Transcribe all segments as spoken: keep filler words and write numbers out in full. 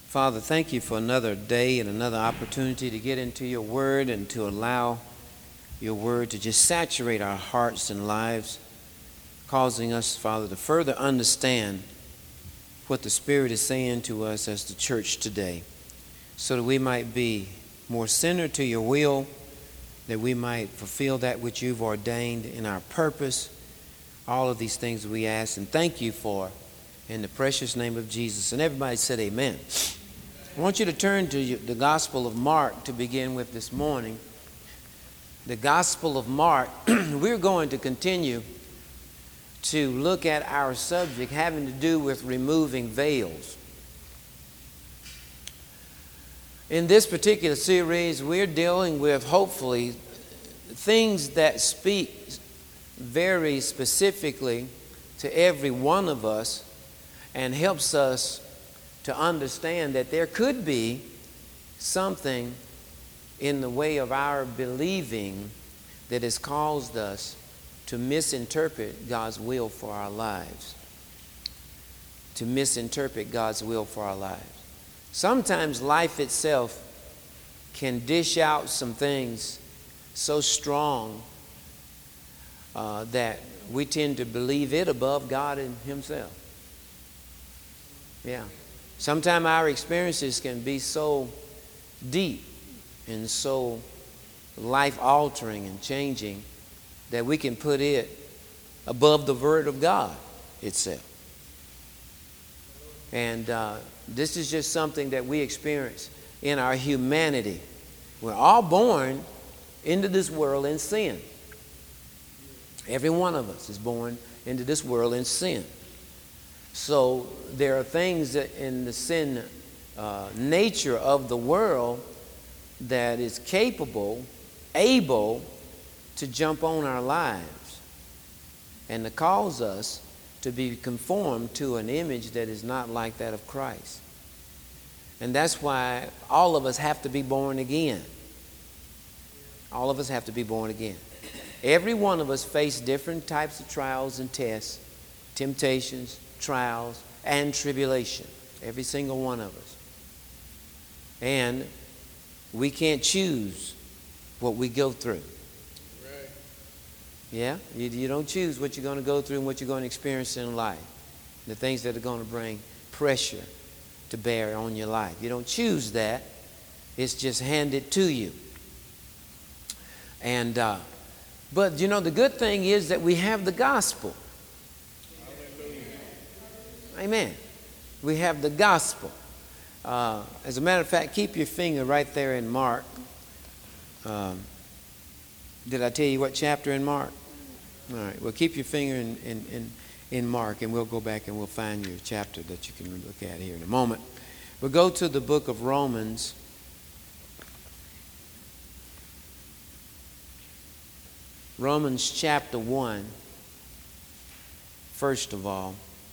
Father, thank you for another day and another opportunity to get into your word and to allow your word to just saturate our hearts and lives, causing us, Father, to further understand what the Spirit is saying to us as the church today, so that we might be more centered to your will, that we might fulfill that which you've ordained in our purpose. All of these things we ask and thank you for in the precious name of Jesus. And everybody said amen. I want you to turn to the Gospel of Mark to begin with this morning. The Gospel of Mark, we're going to continue to look at our subject having to do with removing veils. In this particular series, we're dealing with, hopefully, things that speak very specifically to every one of us and helps us to understand that there could be something in the way of our believing that has caused us to misinterpret God's will for our lives. To misinterpret God's will for our lives. Sometimes life itself can dish out some things so strong uh, that we tend to believe it above God and Himself. Yeah. Sometimes our experiences can be so deep and so life-altering and changing that we can put it above the Word of God itself. And uh, this is just something that we experience in our humanity. We're all born into this world in sin. Every one of us is born into this world in sin. So there are things that in the sin uh, nature of the world that is capable, able to jump on our lives and to cause us to be conformed to an image that is not like that of Christ. And that's why all of us have to be born again. All of us have to be born again. Every one of us face different types of trials and tests, temptations, trials, and tribulation. Every single one of us. And we can't choose what we go through. Right. Yeah? You, you don't choose what you're going to go through and what you're going to experience in life. The things that are going to bring pressure to bear on your life. You don't choose that. It's just handed to you. And, uh, but, you know, the good thing is that we have the gospel. Amen. We have the gospel. Uh, as a matter of fact, keep your finger right there in Mark. Um, did I tell you what chapter in Mark? All right. Well, keep your finger in, in, in, in Mark, and we'll go back and we'll find your chapter that you can look at here in a moment. We'll go to the book of Romans. Romans chapter one, first of all.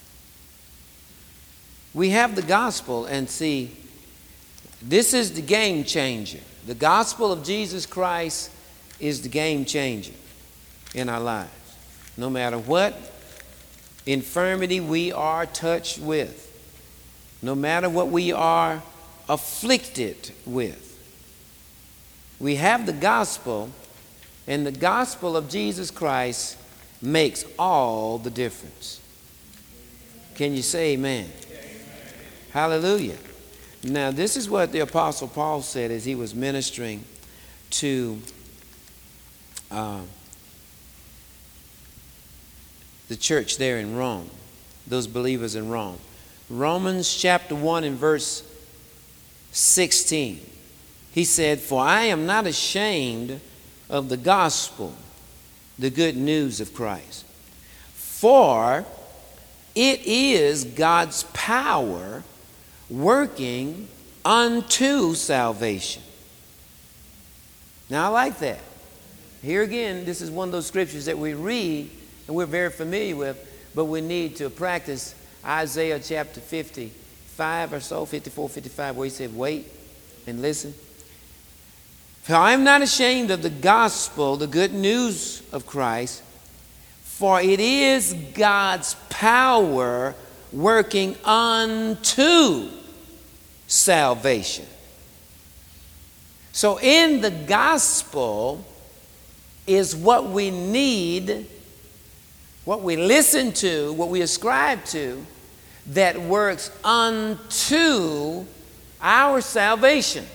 We have the gospel, and see, this is the game changer. The gospel of Jesus Christ is the game changer in our lives. No matter what infirmity we are touched with, no matter what we are afflicted with, we have the gospel, and the gospel of Jesus Christ makes all the difference. Can you say amen? Hallelujah. Now, this is what the Apostle Paul said as he was ministering to uh, the church there in Rome, those believers in Rome. Romans chapter one and verse sixteen. He said, "For I am not ashamed of the gospel, the good news of Christ. For it is God's power working unto salvation." Now, I like that. Here again, this is one of those scriptures that we read and we're very familiar with, but we need to practice Isaiah chapter fifty-five or so, fifty-four, fifty-five, where he said, wait and listen. "For I am not ashamed of the gospel, the good news of Christ, for it is God's power working unto salvation. So in the gospel is what we need, what we listen to, what we ascribe to, that works unto our salvation.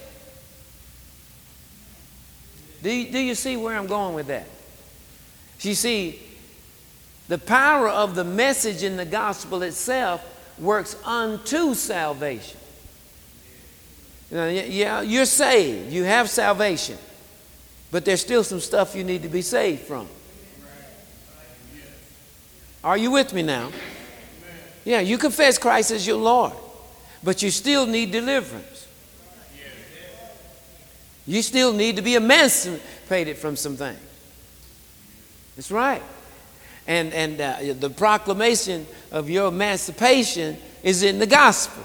Do you, do you see where I'm going with that? You see, the power of the message in the gospel itself works unto salvation. You know, yeah, you're saved. You have salvation. But there's still some stuff you need to be saved from. Are you with me now? Yeah, you confess Christ as your Lord, but you still need deliverance. You still need to be emancipated from some things. That's right. And, and uh, the proclamation of your emancipation is in the gospel.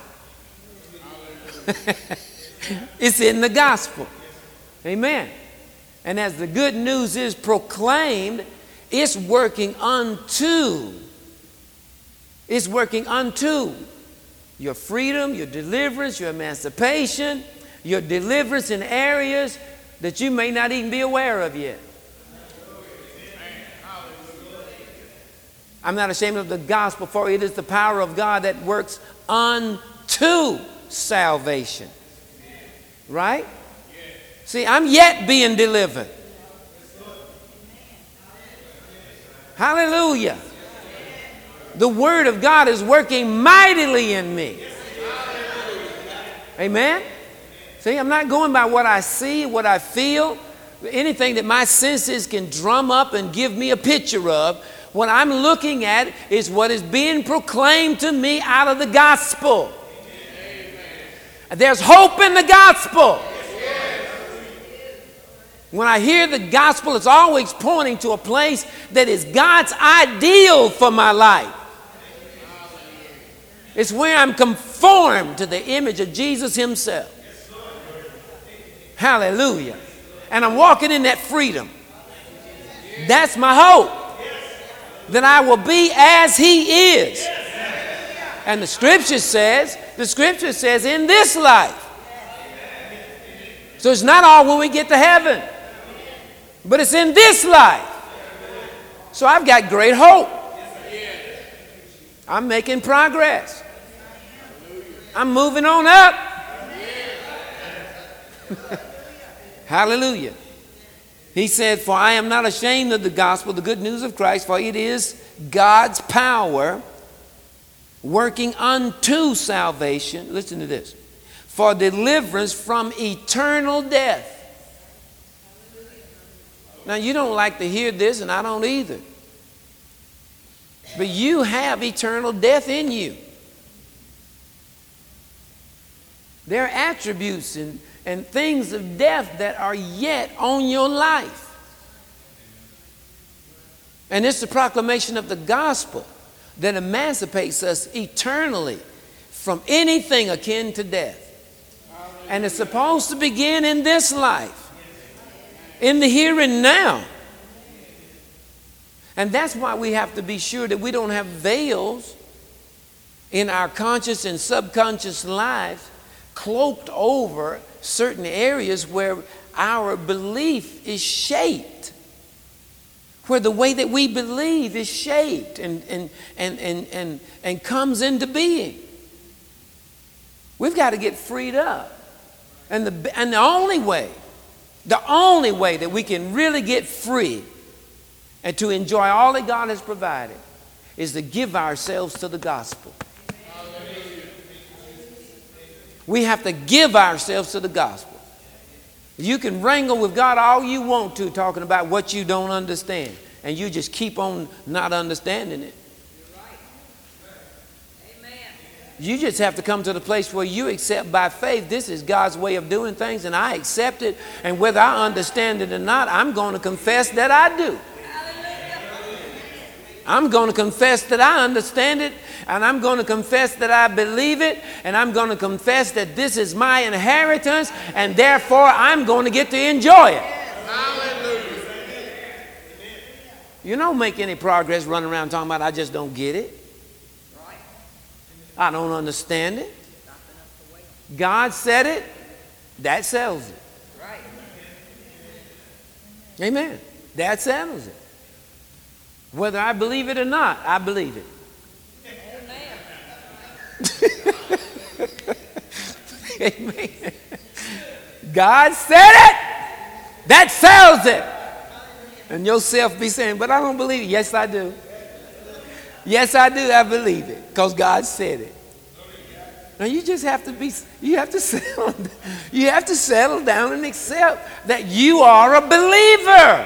It's in the gospel. Amen. And as the good news is proclaimed, it's working unto, it's working unto your freedom, your deliverance, your emancipation, your deliverance in areas that you may not even be aware of yet. I'm not ashamed of the gospel, for it is the power of God that works unto salvation. Right? See, I'm yet being delivered. Hallelujah. The word of God is working mightily in me. Amen? See, I'm not going by what I see, what I feel, anything that my senses can drum up and give me a picture of. What I'm looking at is what is being proclaimed to me out of the gospel. There's hope in the gospel. When I hear the gospel, it's always pointing to a place that is God's ideal for my life. It's where I'm conformed to the image of Jesus himself. Hallelujah. And I'm walking in that freedom. That's my hope. That I will be as he is. And the scripture says, the scripture says in this life. So it's not all when we get to heaven. But it's in this life. So I've got great hope. I'm making progress. I'm moving on up. Hallelujah. He said, for I am not ashamed of the gospel, the good news of Christ, for it is God's power working unto salvation. Listen to this. For deliverance from eternal death. Now, you don't like to hear this, and I don't either. But you have eternal death in you. There are attributes and, and things of death that are yet on your life. And it's the proclamation of the gospel that emancipates us eternally from anything akin to death. And it's supposed to begin in this life. In the here and now. And that's why we have to be sure that we don't have veils in our conscious and subconscious lives cloaked over certain areas where our belief is shaped. Where the way that we believe is shaped and, and, and, and, and, and comes into being. We've got to get freed up. And the, and the only way The only way that we can really get free and to enjoy all that God has provided is to give ourselves to the gospel. We have to give ourselves to the gospel. You can wrangle with God all you want to, talking about what you don't understand, and you just keep on not understanding it. You just have to come to the place where you accept by faith this is God's way of doing things, and I accept it, and whether I understand it or not, I'm going to confess that I do. I'm going to confess that I understand it, and I'm going to confess that I believe it, and I'm going to confess that this is my inheritance, and therefore I'm going to get to enjoy it. Hallelujah. You don't make any progress running around talking about I just don't get it. I don't understand it. God said it, that settles it. Right. Amen. That settles it. Whether I believe it or not, I believe it. Amen. Amen. God said it, that settles it. And yourself be saying, but I don't believe it. Yes, I do. Yes, I do. I believe it because God said it. Now you just have to be, you have to settle, you have to settle down and accept that you are a believer.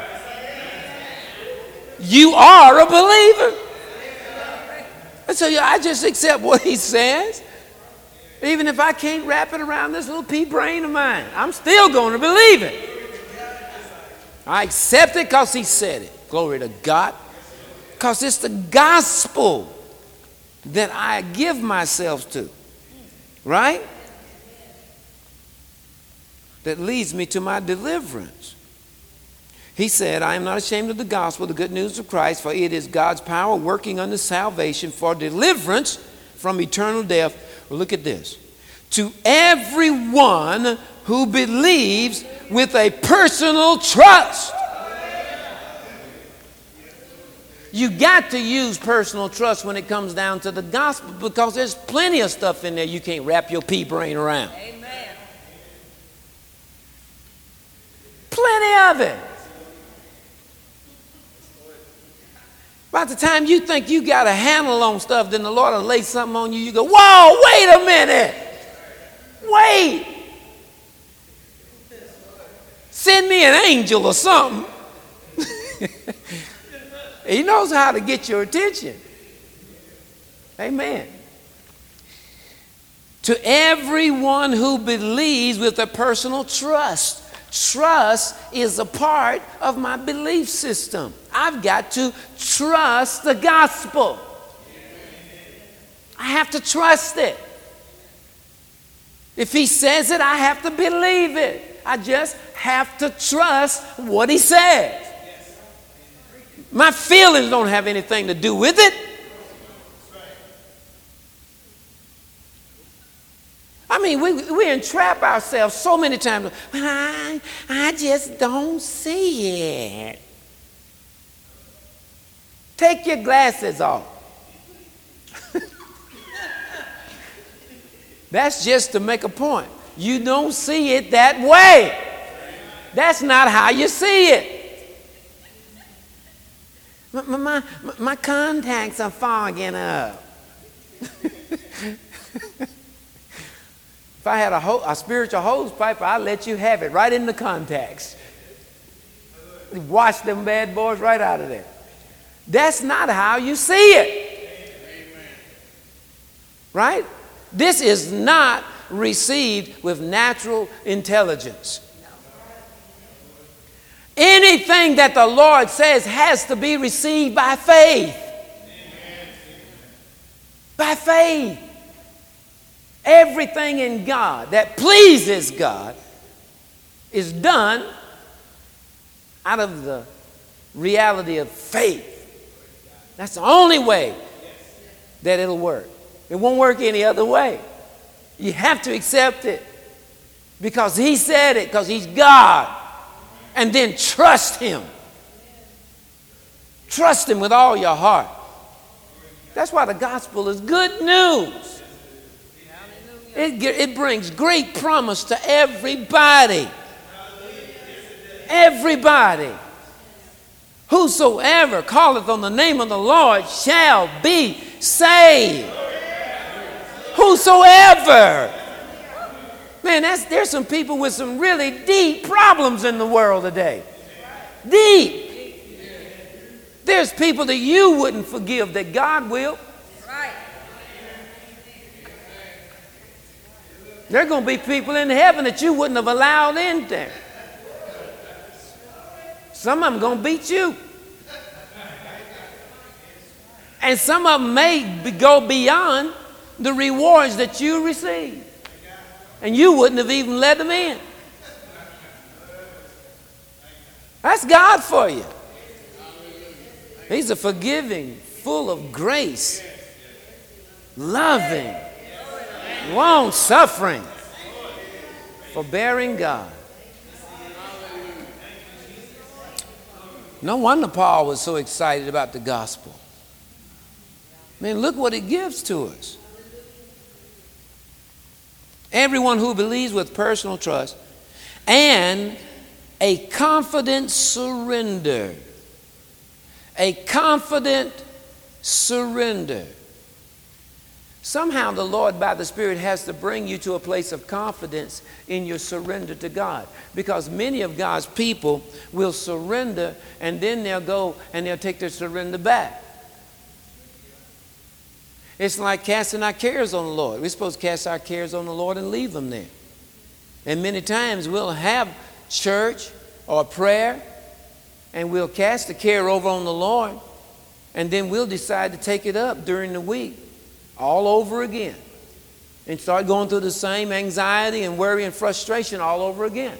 You are a believer. And so I just accept what he says. Even if I can't wrap it around this little pea brain of mine, I'm still going to believe it. I accept it because he said it. Glory to God. Because it's the gospel that I give myself to. Right? That leads me to my deliverance. He said, I am not ashamed of the gospel, the good news of Christ, for it is God's power working unto salvation for deliverance from eternal death. Well, look at this. To everyone who believes with a personal trust. You got to use personal trust when it comes down to the gospel because there's plenty of stuff in there you can't wrap your pea brain around. Amen. Plenty of it. By the time you think you got a handle on stuff, then the Lord will lay something on you. You go, whoa, wait a minute. Wait. Send me an angel or something. He knows how to get your attention. Amen. To everyone who believes with a personal trust. Trust is a part of my belief system. I've got to trust the gospel. I have to trust it. If he says it, I have to believe it. I just have to trust what he says. My feelings don't have anything to do with it. I mean, we, we entrap ourselves so many times. But I, I just don't see it. Take your glasses off. That's just to make a point. You don't see it that way. That's not how you see it. My, my, my, my contacts are fogging up. If I had a, ho- a spiritual hose pipe, I'd let you have it right in the contacts. Wash them bad boys right out of there. That's not how you see it. Right? This is not received with natural intelligence. Anything that the Lord says has to be received by faith. By faith. Everything in God that pleases God is done out of the reality of faith. That's the only way that it'll work. It won't work any other way. You have to accept it because he said it, because he's God. And then trust him. Trust him with all your heart. That's why the gospel is good news. It, it brings great promise to everybody. Everybody. Whosoever calleth on the name of the Lord shall be saved. Whosoever. Man, that's, there's some people with some really deep problems in the world today. Deep. There's people that you wouldn't forgive that God will. Right. There are going to be people in heaven that you wouldn't have allowed in there. Some of them going to beat you. And some of them may be, go beyond the rewards that you receive. And you wouldn't have even let them in. That's God for you. He's a forgiving, full of grace, loving, long-suffering. forbearing God. No wonder Paul was so excited about the gospel. I mean, look what it gives to us. Everyone who believes with personal trust and a confident surrender. A confident surrender. Somehow the Lord by the Spirit has to bring you to a place of confidence in your surrender to God. Because many of God's people will surrender and then they'll go and they'll take their surrender back. It's like casting our cares on the Lord. We're supposed to cast our cares on the Lord and leave them there. And many times we'll have church or prayer and we'll cast the care over on the Lord and then we'll decide to take it up during the week all over again and start going through the same anxiety and worry and frustration all over again.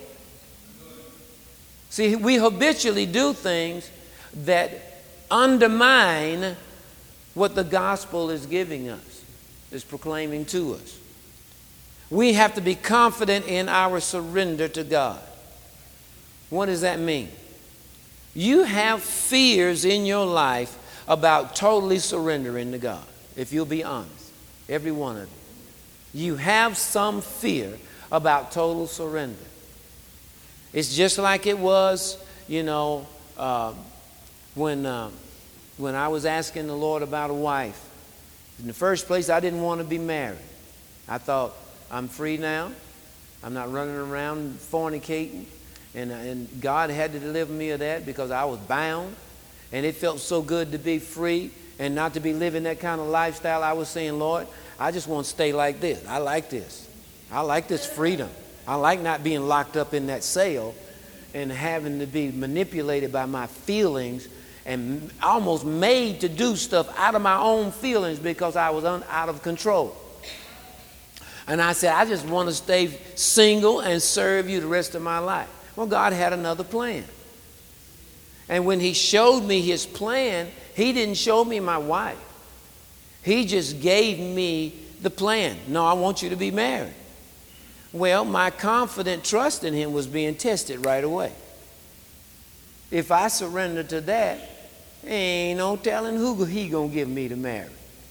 See, we habitually do things that undermine what the gospel is giving us, is proclaiming to us. We have to be confident in our surrender to God. What does that mean? You have fears in your life about totally surrendering to God, if you'll be honest, every one of you. You have some fear about total surrender. It's just like it was, you know, uh, when... Uh, When I was asking the Lord about a wife. In the first place, I didn't want to be married. I thought, I'm free now. I'm not running around fornicating. And, and God had to deliver me of that because I was bound. And it felt so good to be free and not to be living that kind of lifestyle. I was saying, Lord, I just want to stay like this. I like this. I like this freedom. I like not being locked up in that cell and having to be manipulated by my feelings and almost made to do stuff out of my own feelings because I was un, out of control. And I said, I just want to stay single and serve you the rest of my life. Well, God had another plan. And when he showed me his plan, he didn't show me my wife. He just gave me the plan. No, I want you to be married. Well, my confident trust in him was being tested right away. If I surrender to that, ain't no telling who he gonna give me to marry.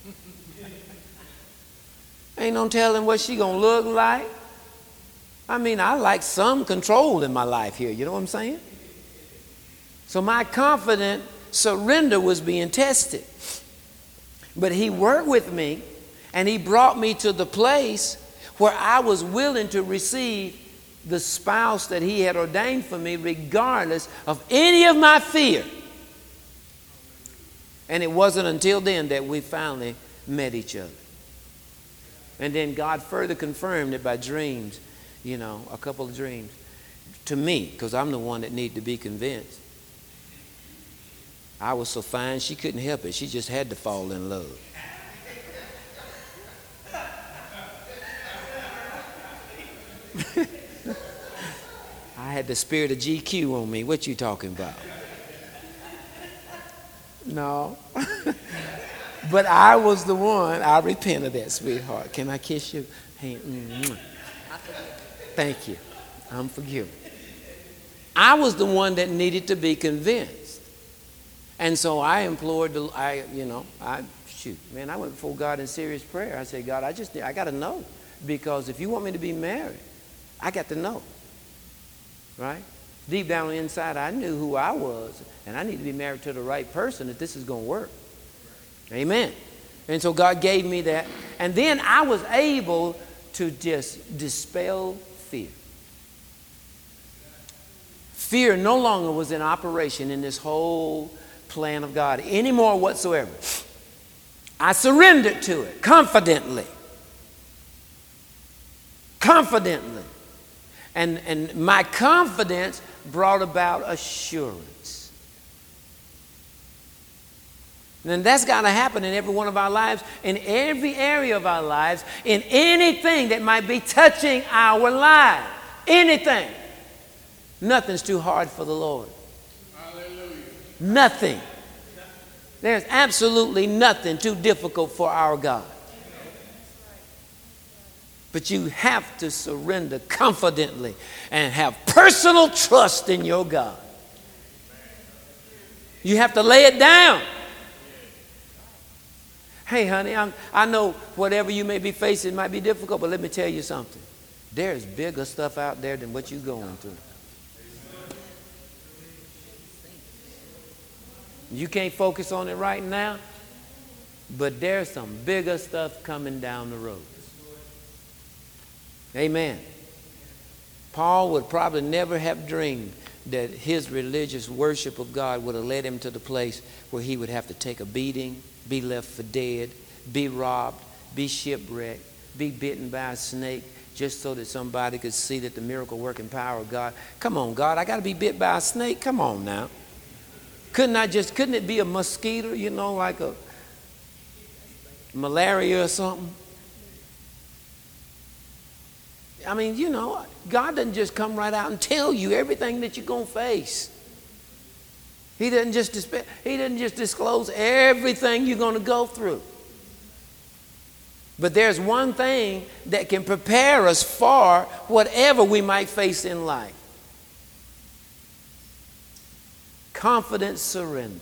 Ain't no telling what she gonna look like. I mean, I like some control in my life here, you know what I'm saying? So my confident surrender was being tested. But he worked with me and he brought me to the place where I was willing to receive the spouse that he had ordained for me regardless of any of my fear. And it wasn't until then that we finally met each other. And then God further confirmed it by dreams, you know, a couple of dreams to me, because I'm the one that needed to be convinced. I was so fine, she couldn't help it. She just had to fall in love. I had the spirit of G Q on me. What you talking about? No. But I was the one. I repent of that, sweetheart. Can I kiss you? Hey, mm-hmm. Thank you. I'm forgiven. I was the one that needed to be convinced. And so I implored, the, I, you know, I, shoot, man, I went before God in serious prayer. I said, God, I just, I got to know. Because if you want me to be married, I got to know. Right? Deep down on the inside, I knew who I was. And I need to be married to the right person if this is going to work. Amen. And so God gave me that. And then I was able to just dispel fear. Fear no longer was in operation in this whole plan of God anymore whatsoever. I surrendered to it confidently. Confidently. And, and my confidence brought about assurance. And that's got to happen in every one of our lives, in every area of our lives, in anything that might be touching our lives. Anything. Nothing's too hard for the Lord. Hallelujah. Nothing. There's absolutely nothing too difficult for our God. But you have to surrender confidently and have personal trust in your God. You have to lay it down. Hey, honey, I'm, I know whatever you may be facing might be difficult, but let me tell you something. There's bigger stuff out there than what you're going through. You can't focus on it right now, but there's some bigger stuff coming down the road. Amen. Paul would probably never have dreamed that his religious worship of God would have led him to the place where he would have to take a beating, be left for dead, be robbed, be shipwrecked, be bitten by a snake, just so that somebody could see that the miracle working power of God. Come on, God, I got to be bit by a snake? Come on now. Couldn't I just, couldn't it be a mosquito, you know, like a malaria or something? I mean, you know, God doesn't just come right out and tell you everything that you're going to face. He doesn't just disp- he doesn't just disclose everything you're going to go through. But there's one thing that can prepare us for whatever we might face in life. Confident surrender.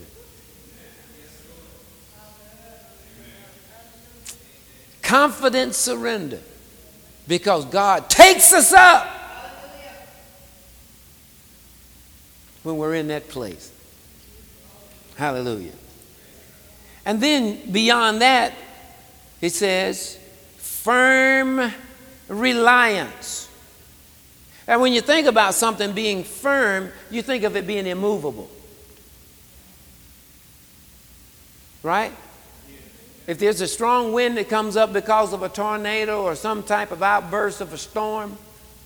Confident surrender. Because God takes us up when we're in that place. Hallelujah. And then beyond that, it says, firm reliance. And when you think about something being firm, you think of it being immovable. Right? If there's a strong wind that comes up because of a tornado or some type of outburst of a storm,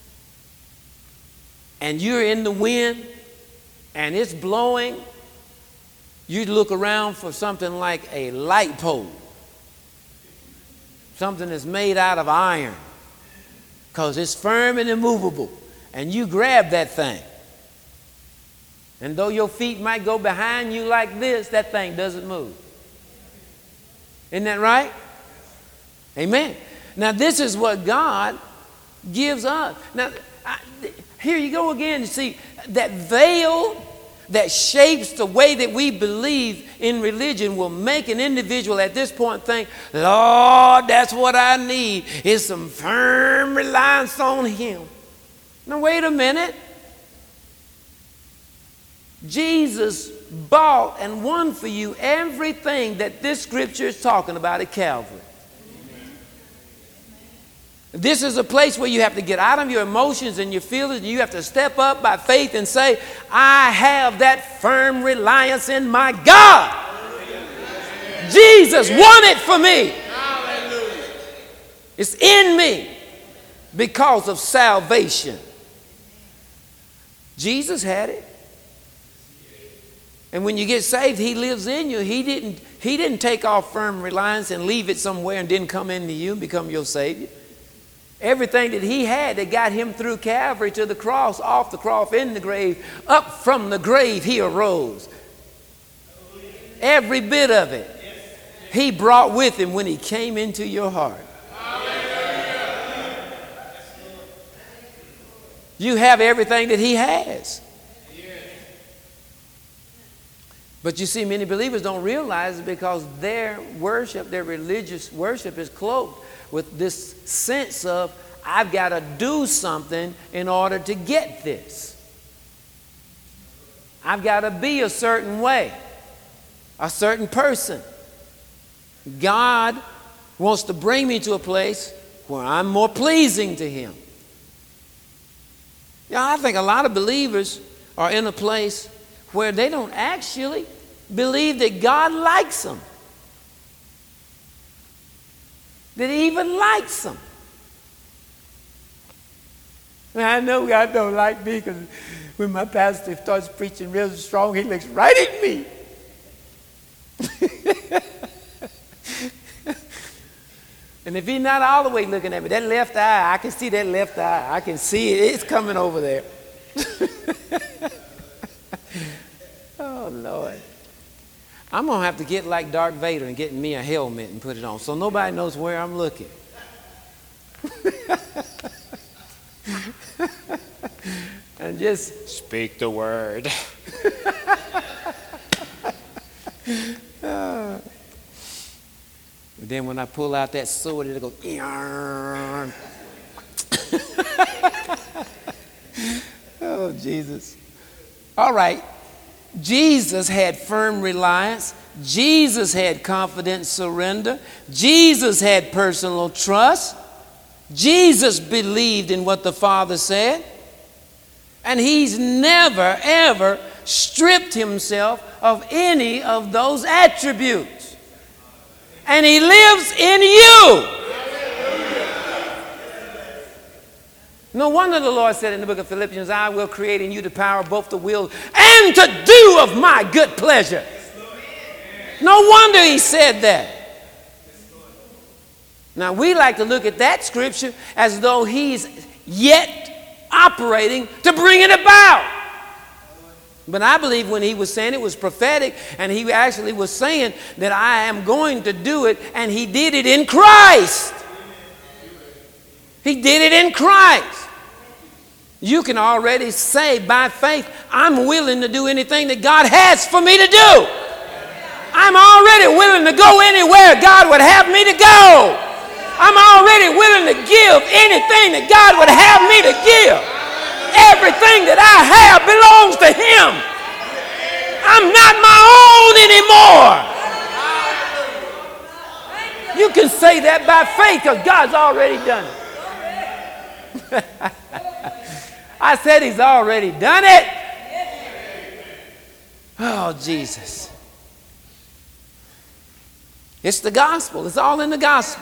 and you're in the wind and it's blowing, you'd look around for something like a light pole, something that's made out of iron, because it's firm and immovable, and you grab that thing. And though your feet might go behind you like this, that thing doesn't move. Isn't that right? Amen. Now this is what God gives us. Now I, here you go again. You see, that veil that shapes the way that we believe in religion will make an individual at this point think, Lord, that's what I need, is some firm reliance on Him. Now wait a minute. Jesus bought and won for you everything that this scripture is talking about at Calvary. This is a place where you have to get out of your emotions and your feelings, and you have to step up by faith and say, I have that firm reliance in my God. Jesus won it for me. It's in me because of salvation. Jesus had it. And when you get saved, He lives in you. He didn't, he didn't take off firm reliance and leave it somewhere and didn't come into you and become your Savior. Everything that He had that got Him through Calvary to the cross, off the cross, in the grave, up from the grave, He arose. Every bit of it He brought with Him when He came into your heart. You have everything that He has. But you see, many believers don't realize it because their worship, their religious worship is cloaked with this sense of, I've got to do something in order to get this. I've got to be a certain way, a certain person. God wants to bring me to a place where I'm more pleasing to Him. Yeah, I think a lot of believers are in a place where they don't actually believe that God likes them. That He even likes them. Now, I know God don't like me because when my pastor starts preaching real strong, he looks right at me. And if he's not all the way looking at me, that left eye, I can see that left eye. I can see it. It's coming over there. Oh, Lord. I'm going to have to get like Darth Vader and get me a helmet and put it on so nobody knows where I'm looking. Just speak the word. uh, then when I pull out that sword, it'll go. Yarn. Oh, Jesus. All right. Jesus had firm reliance. Jesus had confident surrender. Jesus had personal trust. Jesus believed in what the Father said. And he's never, ever stripped himself of any of those attributes. And he lives in you. No wonder the Lord said in the book of Philippians, I will create in you the power of both the will and to do of my good pleasure. No wonder he said that. Now we like to look at that scripture as though he's yet operating to bring it about. But I believe when he was saying it was prophetic, and he actually was saying that I am going to do it, and he did it in Christ. He did it in Christ. You can already say by faith, I'm willing to do anything that God has for me to do. I'm already willing to go anywhere God would have me to go. I'm already willing to give anything that God would have me to give. Everything that I have belongs to him. I'm not my own anymore. You can say that by faith because God's already done it. I said he's already done it. Oh, Jesus. It's the gospel. It's all in the gospel.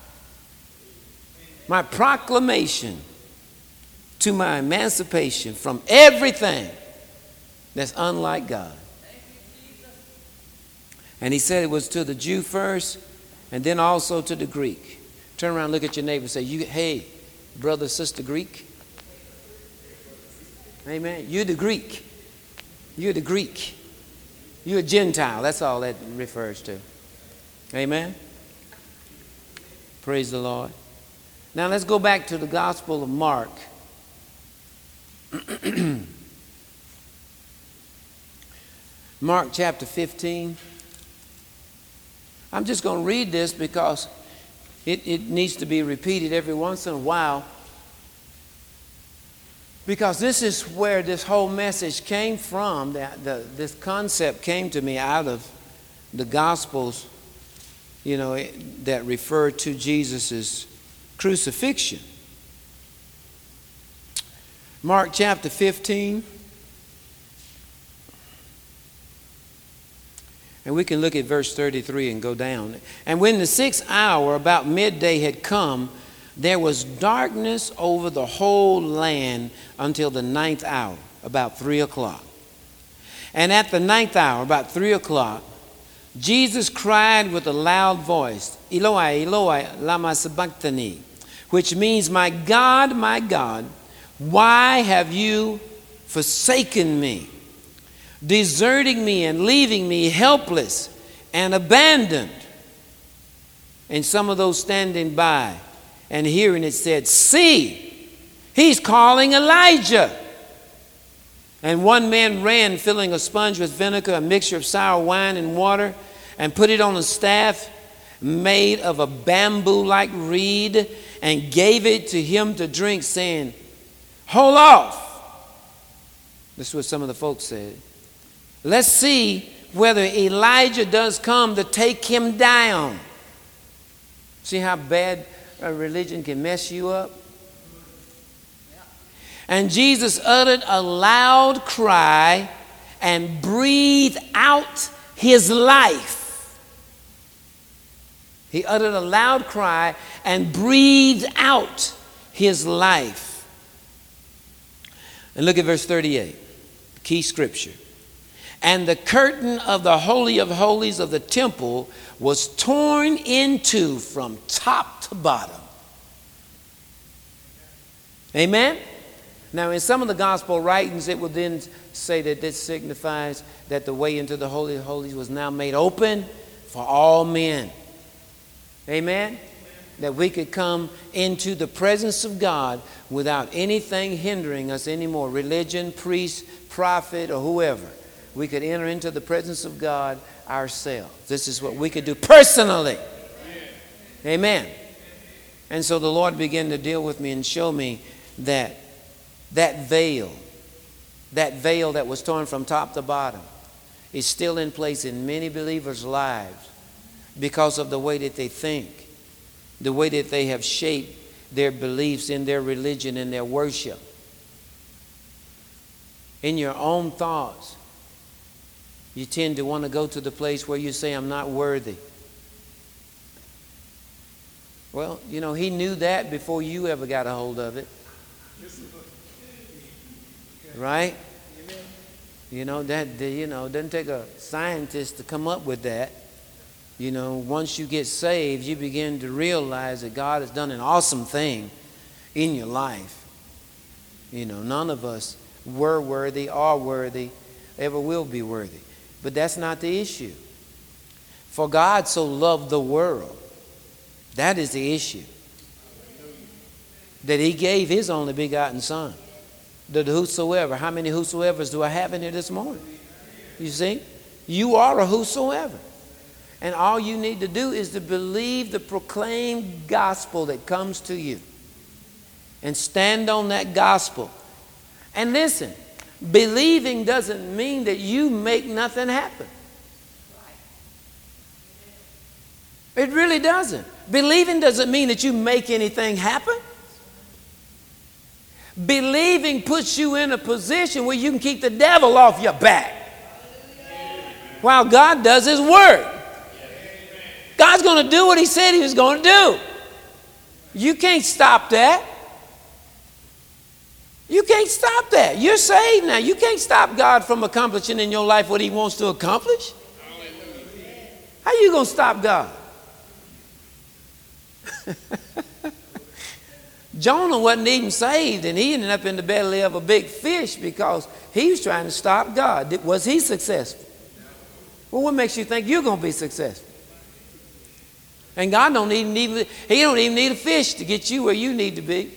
My proclamation to my emancipation from everything that's unlike God. And he said it was to the Jew first, and then also to the Greek. Turn around, look at your neighbor and say, "You, hey, brother, sister Greek." Amen. You're the Greek. You're the Greek. You're a Gentile. That's all that refers to. Amen. Praise the Lord. Now let's go back to the Gospel of Mark. Mark chapter fifteen. I'm just going to read this because it, it needs to be repeated every once in a while. Because this is where this whole message came from. That the, this concept came to me out of the Gospels, you know, that refer to Jesus' crucifixion. Mark chapter fifteen. And we can look at verse thirty-three and go down. And when the sixth hour, about midday, had come, there was darkness over the whole land until the ninth hour, about three o'clock. And at the ninth hour, about three o'clock, Jesus cried with a loud voice, "Eloi, Eloi, lama sabachthani," which means, "My God, my God, why have you forsaken me, deserting me and leaving me helpless and abandoned?" And some of those standing by and hearing it said, "See, he's calling Elijah." And one man ran, filling a sponge with vinegar, a mixture of sour wine and water, and put it on a staff made of a bamboo-like reed, and gave it to him to drink, saying, "Hold off." This is what some of the folks said. "Let's see whether Elijah does come to take him down." See how bad a religion can mess you up? And Jesus uttered a loud cry and breathed out his life. He uttered a loud cry and breathed out his life. And look at verse thirty-eight, key scripture. And the curtain of the Holy of Holies of the temple was torn in two from top to bottom. Amen? Now, in some of the gospel writings, it will then say that this signifies that the way into the Holy of Holies was now made open for all men. Amen? that we could come into the presence of God without anything hindering us anymore. Religion, priest, prophet, or whoever. We could enter into the presence of God ourselves. This is what we could do personally. Amen. And so the Lord began to deal with me and show me that that veil, that veil that was torn from top to bottom, is still in place in many believers' lives because of the way that they think, the way that they have shaped their beliefs in their religion and their worship. In your own thoughts, you tend to want to go to the place where you say, I'm not worthy. Well, you know, he knew that before you ever got a hold of it. Right? You know, that, you know, it doesn't take a scientist to come up with that. You know, once you get saved, you begin to realize that God has done an awesome thing in your life. You know, none of us were worthy, are worthy, ever will be worthy. But that's not the issue. For God so loved the world. That is the issue. That he gave his only begotten son. That whosoever, how many whosoevers do I have in here this morning? You see? You are a whosoever. And all you need to do is to believe the proclaimed gospel that comes to you. And stand on that gospel. And listen, believing doesn't mean that you make nothing happen. It really doesn't. Believing doesn't mean that you make anything happen. Believing puts you in a position where you can keep the devil off your back while God does his work. God's going to do what he said he was going to do. You can't stop that. You can't stop that. You're saved now. You can't stop God from accomplishing in your life what he wants to accomplish. How are you going to stop God? Jonah wasn't even saved, and he ended up in the belly of a big fish because he was trying to stop God. Was he successful? Well, what makes you think you're going to be successful? And God don't even need, he don't even need a fish to get you where you need to be.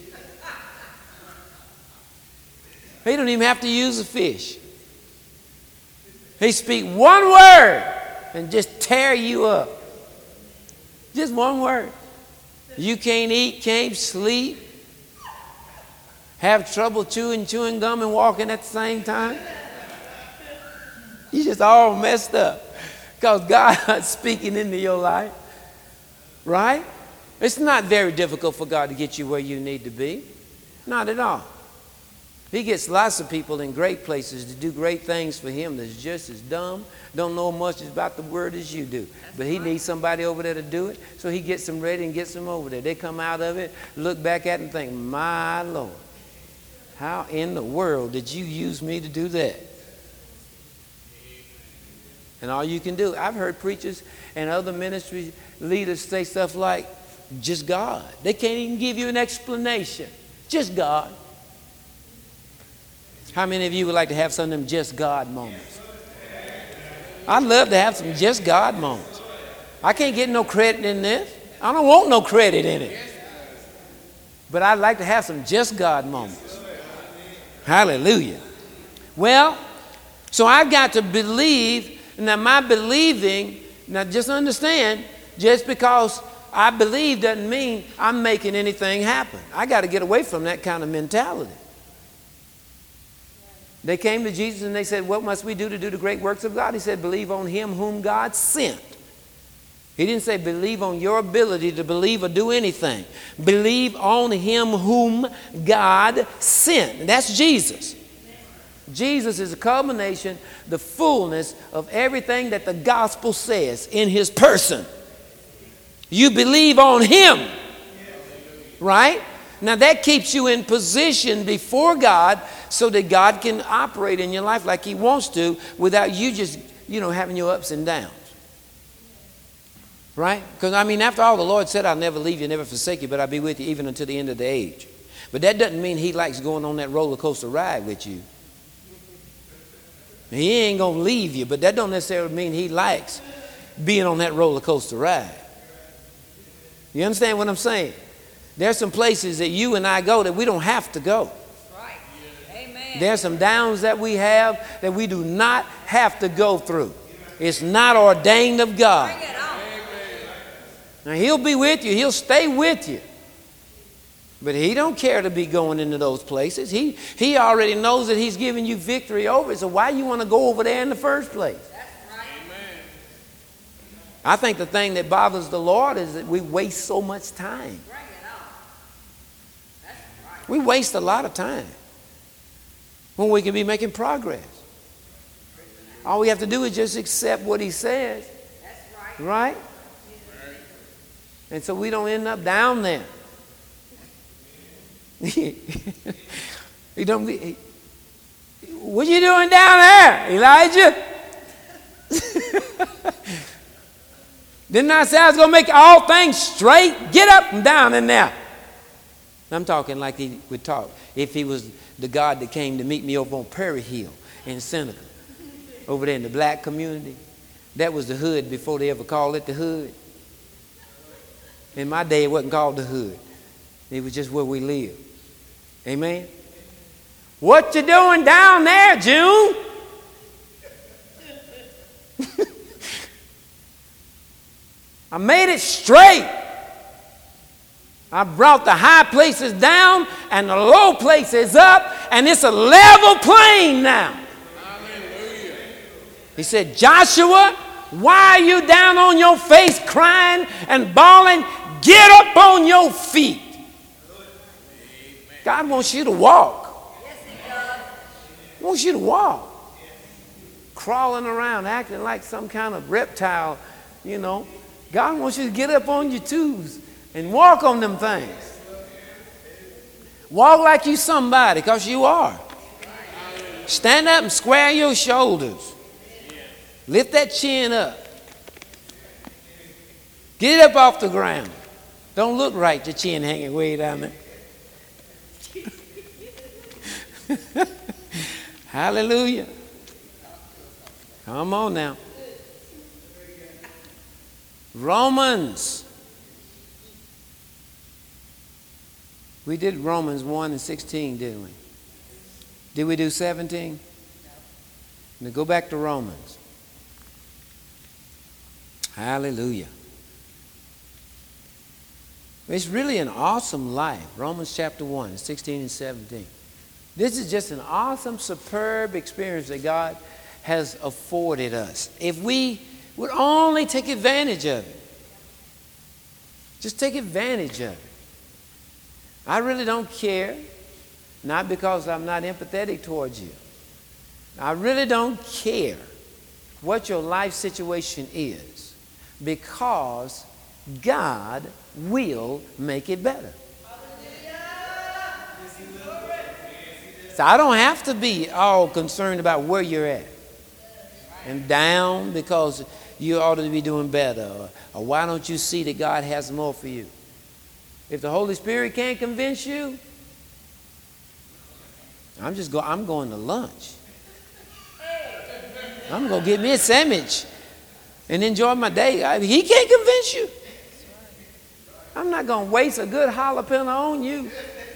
He don't even have to use a fish. He speak one word and just tear you up. Just one word. You can't eat, can't sleep, have trouble chewing, chewing gum and walking at the same time. You just all messed up because God's speaking into your life. Right? It's not very difficult for God to get you where you need to be. Not at all. He gets lots of people in great places to do great things for him that's just as dumb, don't know much about the word as you do. But he needs somebody over there to do it, so he gets them ready and gets them over there. They come out of it, look back at it and think, my Lord, how in the world did you use me to do that? And all you can do, I've heard preachers and other ministry leaders say stuff like, just God. They can't even give you an explanation. Just God. How many of you would like to have some of them just God moments? I'd love to have some just God moments. I can't get no credit in this. I don't want no credit in it. But I'd like to have some just God moments. Hallelujah. Well, so I've got to believe. Now my believing, now just understand, just because I believe doesn't mean I'm making anything happen. I got to get away from that kind of mentality. They came to Jesus and they said, what must we do to do the great works of God? He said, believe on him whom God sent. He didn't say believe on your ability to believe or do anything. Believe on him whom God sent. And that's Jesus. Jesus is a culmination, the fullness of everything that the gospel says in his person. You believe on him. Right? Now that keeps you in position before God so that God can operate in your life like he wants to without you just, you know, having your ups and downs. Right? Because, I mean, after all, the Lord said, I'll never leave you, never forsake you, but I'll be with you even until the end of the age. But that doesn't mean he likes going on that roller coaster ride with you. He ain't going to leave you, but that don't necessarily mean he likes being on that roller coaster ride. You understand what I'm saying? There's some places that you and I go that we don't have to go. Right. Amen. There's some downs that we have that we do not have to go through. It's not ordained of God. Bring it on. Now, he'll be with you. He'll stay with you. But he don't care to be going into those places. He, he already knows that he's giving you victory over it. So why you want to go over there in the first place? That's right. Amen. I think the thing that bothers the Lord is that we waste so much time. Bring it on. That's right. We waste a lot of time when we can be making progress. All we have to do is just accept what he says. That's right. Right? And so we don't end up down there. You don't be, what you doing down there, Elijah? Didn't I say I was going to make all things straight? Get up and down in there. I'm talking like he would talk if he was the God that came to meet me over on Prairie Hill in Seneca, over there in the black community. That was the hood before they ever called it the hood. In my day, it wasn't called the hood. It was just where we lived. Amen? What you doing down there, June? I made it straight. I brought the high places down and the low places up, and it's a level plane now. Hallelujah. He said, Joshua, why are you down on your face crying and bawling? Get up on your feet. God wants you to walk. Yes, he does. He wants you to walk. Crawling around, acting like some kind of reptile, you know. God wants you to get up on your twos and walk on them things. Walk like you somebody, because you are. Stand up and square your shoulders. Lift that chin up. Get it up off the ground. Don't look right, your chin hanging way down there. Hallelujah. Come on now. Romans. We did Romans one and sixteen, didn't we? Did we do seventeen? Now go back to Romans. Hallelujah. It's really an awesome life. Romans chapter one, sixteen and seventeen. This is just an awesome, superb experience that God has afforded us. If we would only take advantage of it. Just take advantage of it. I really don't care, not because I'm not empathetic towards you. I really don't care what your life situation is, because God will make it better. So I don't have to be all concerned about where you're at and down because you ought to be doing better, or, or why don't you see that God has more for you? If the Holy Spirit can't convince you, I'm just go. I'm going to lunch. I'm going to get me a sandwich and enjoy my day. I, he can't convince you. I'm not going to waste a good jalapeno on you.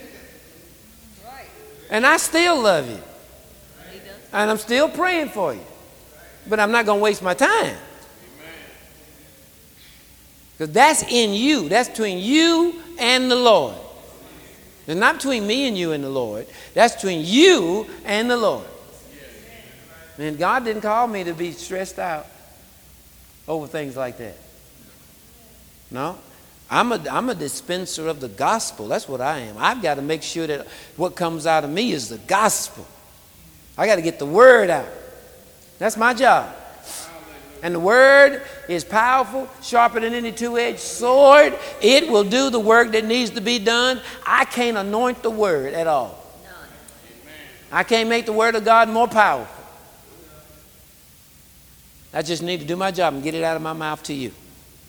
And I still love you. And I'm still praying for you. But I'm not going to waste my time. Because that's in you. That's between you and the Lord. It's not between me and you and the Lord. That's between you and the Lord. And God didn't call me to be stressed out over things like that. No. I'm a, I'm a dispenser of the gospel. That's what I am. I've got to make sure that what comes out of me is the gospel. I got to get the word out. That's my job. And the word is powerful, sharper than any two-edged sword. It will do the work that needs to be done. I can't anoint the word at all. None. I can't make the word of God more powerful. I just need to do my job and get it out of my mouth to you.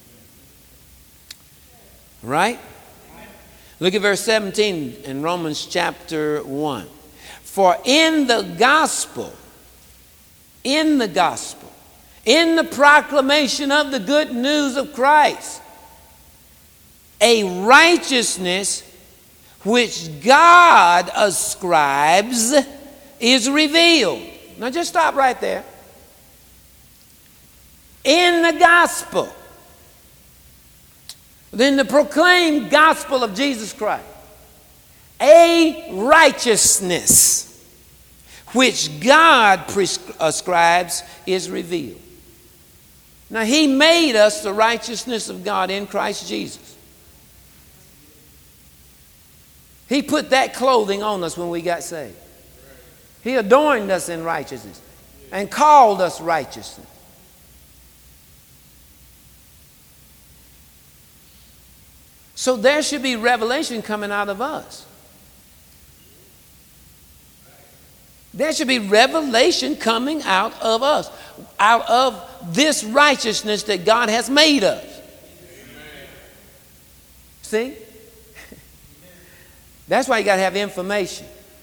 Right? Look at verse seventeen in Romans chapter one. For in the gospel, in the gospel, in the proclamation of the good news of Christ, a righteousness which God ascribes is revealed. Now just stop right there. In the gospel, in the proclaimed gospel of Jesus Christ, a righteousness which God ascribes is revealed. Now, he made us the righteousness of God in Christ Jesus. He put that clothing on us when we got saved. He adorned us in righteousness and called us righteousness. So there should be revelation coming out of us. There should be revelation coming out of us, out of this righteousness that God has made us. Amen. See? That's why you got to have information.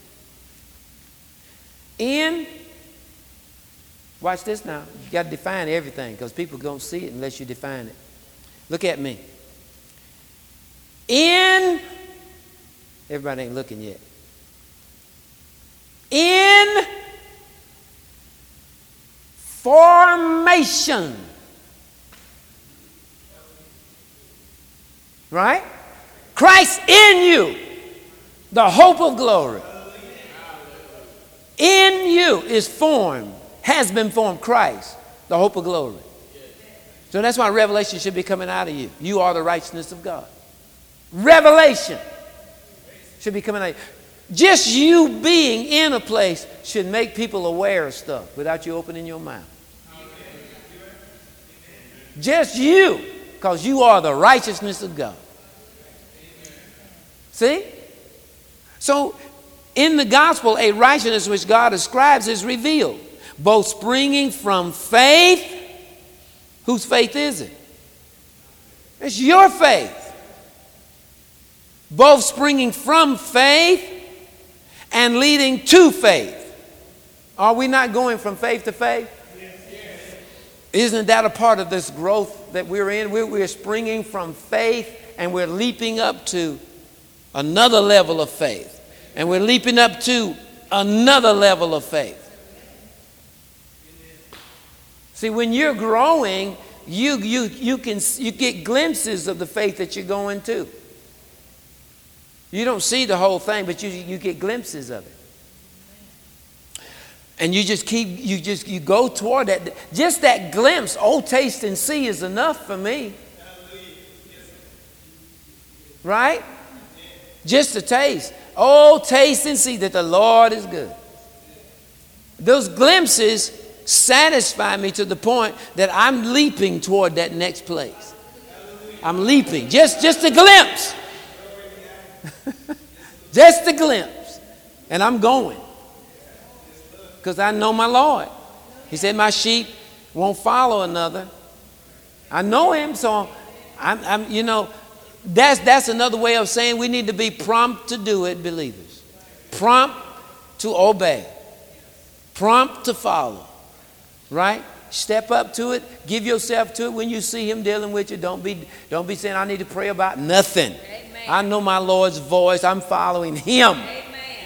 In, watch this now. You got to define everything because people don't see it unless you define it. Look at me. In, everybody ain't looking yet. In formation. Right? Christ in you, the hope of glory. In you is formed, has been formed Christ, the hope of glory. So that's why revelation should be coming out of you. You are the righteousness of God. Revelation should be coming out of you. Just you being in a place should make people aware of stuff without you opening your mouth. Just you, because you are the righteousness of God. See? So, in the gospel, a righteousness which God ascribes is revealed, both springing from faith. Whose faith is it? It's your faith. Both springing from faith and leading to faith. Are we not going from faith to faith? Yes. Isn't that a part of this growth that we're in? We're, we're springing from faith and we're leaping up to another level of faith. And we're leaping up to another level of faith. See, when you're growing, you, you, you, can, you get glimpses of the faith that you're going to. You don't see the whole thing, but you, you get glimpses of it. And you just keep, you just, you go toward that. Just that glimpse, oh, taste and see is enough for me. Right? Just a taste. Oh, taste and see that the Lord is good. Those glimpses satisfy me to the point that I'm leaping toward that next place. I'm leaping. Just, just a glimpse. Just a glimpse. And I'm going. Because I know my Lord. He said my sheep won't follow another. I know him, so I'm, I'm you know, that's, that's another way of saying we need to be prompt to do it, believers. Prompt to obey. Prompt to follow. Right? Step up to it. Give yourself to it. When you see him dealing with you, don't be, don't be saying, I need to pray about nothing. Amen. I know my Lord's voice. I'm following him. Amen.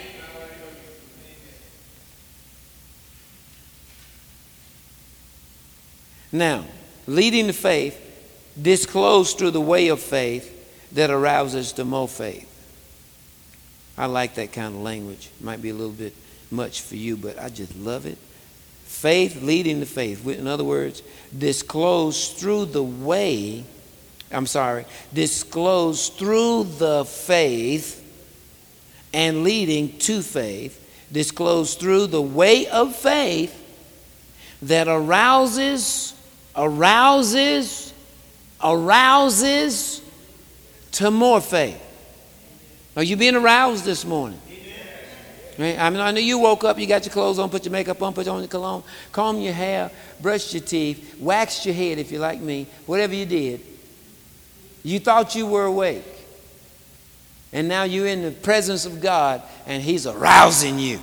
Now, leading to faith, disclosed through the way of faith that arouses to more faith. I like that kind of language. Might be a little bit much for you, but I just love it. Faith leading to faith. In other words, disclosed through the way, I'm sorry, disclosed through the faith and leading to faith, disclosed through the way of faith that arouses, arouses, arouses to more faith. Are you being aroused this morning? Right? I mean, I know you woke up, you got your clothes on, put your makeup on, put on your cologne, comb your hair, brushed your teeth, waxed your head if you're like me, whatever you did. You thought you were awake. And now you're in the presence of God and he's arousing you.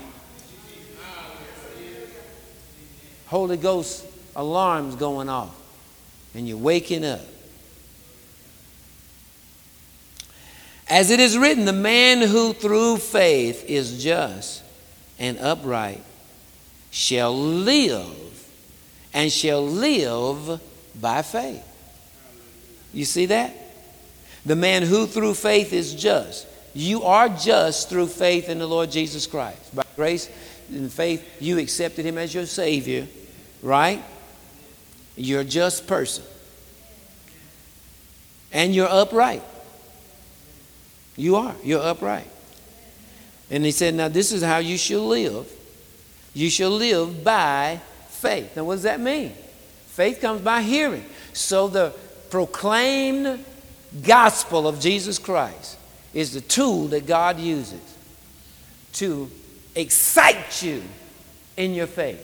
Holy Ghost alarms going off and you're waking up. As it is written, the man who through faith is just and upright shall live, and shall live by faith. You see that? The man who through faith is just. You are just through faith in the Lord Jesus Christ. By grace and faith, you accepted him as your Savior, right? You're a just person. And you're upright. You are. You're upright. And he said, now this is how you shall live. You shall live by faith. Now what does that mean? Faith comes by hearing. So the proclaimed gospel of Jesus Christ is the tool that God uses to excite you in your faith.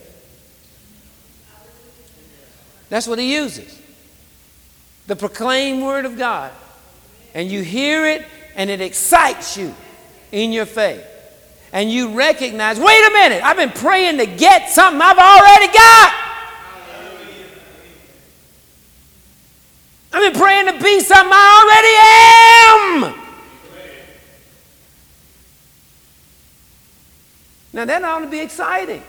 That's what he uses. The proclaimed word of God. And you hear it and it excites you in your faith. And you recognize, wait a minute, I've been praying to get something I've already got. I've been praying to be something I already am. Now that ought to be exciting.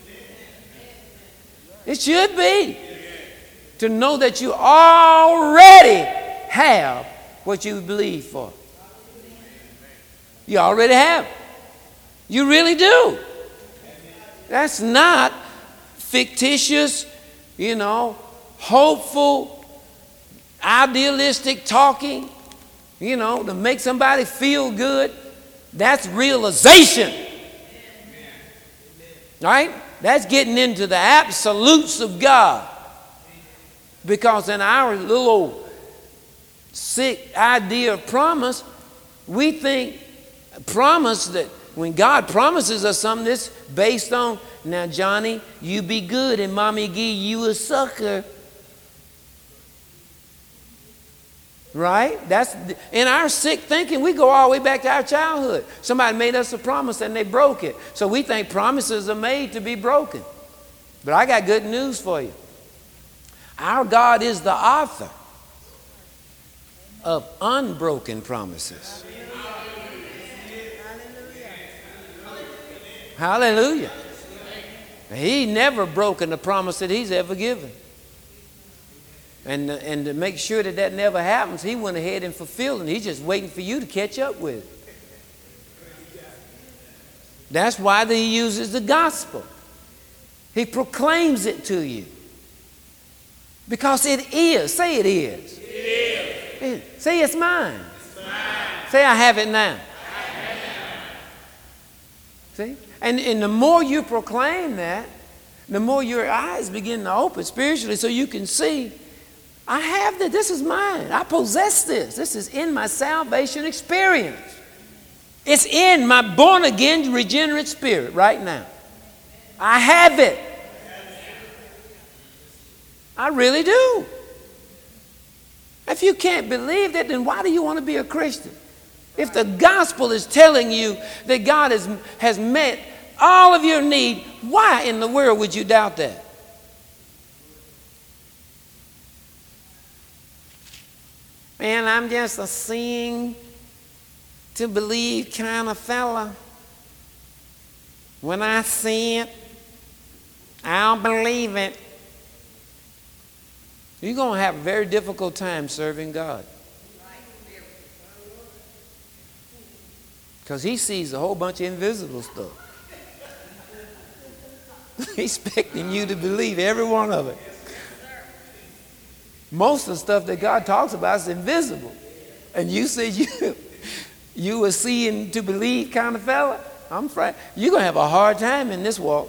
It should be. To know that you already have what you believe for. You already have. You really do. That's not fictitious, you know, hopeful, idealistic talking, you know, to make somebody feel good. That's realization. Right? That's getting into the absolutes of God. Because in our little old sick idea of promise, we think promise that when God promises us something, this based on, now Johnny, you be good and mommy give you a sucker. Right? That's in our sick thinking, we go all the way back to our childhood. Somebody made us a promise and they broke it. So we think promises are made to be broken. But I got good news for you. Our God is the author of unbroken promises. Hallelujah. He never broken the promise that he's ever given. And, and to make sure that that never happens, he went ahead and fulfilled it. He's just waiting for you to catch up with it. That's why he uses the gospel. He proclaims it to you. Because it is. Say it is. It is. It, say it's mine. It's mine. Say I have it now. I have it now. See? And, and the more you proclaim that, the more your eyes begin to open spiritually so you can see, I have that. This is mine. I possess this. This is in my salvation experience. It's in my born-again regenerate spirit right now. I have it. I really do. If you can't believe that, then why do you want to be a Christian? If the gospel is telling you that God has, has met all of your need, why in the world would you doubt that? Man, I'm just a seeing to believe kind of fella. When I see it, I'll believe it. You're going to have a very difficult time serving God. Because he sees a whole bunch of invisible stuff. He's expecting you to believe every one of it. Most of the stuff that God talks about is invisible. And you say you, you a seeing to believe kind of fella. I'm afraid you're going to have a hard time in this walk.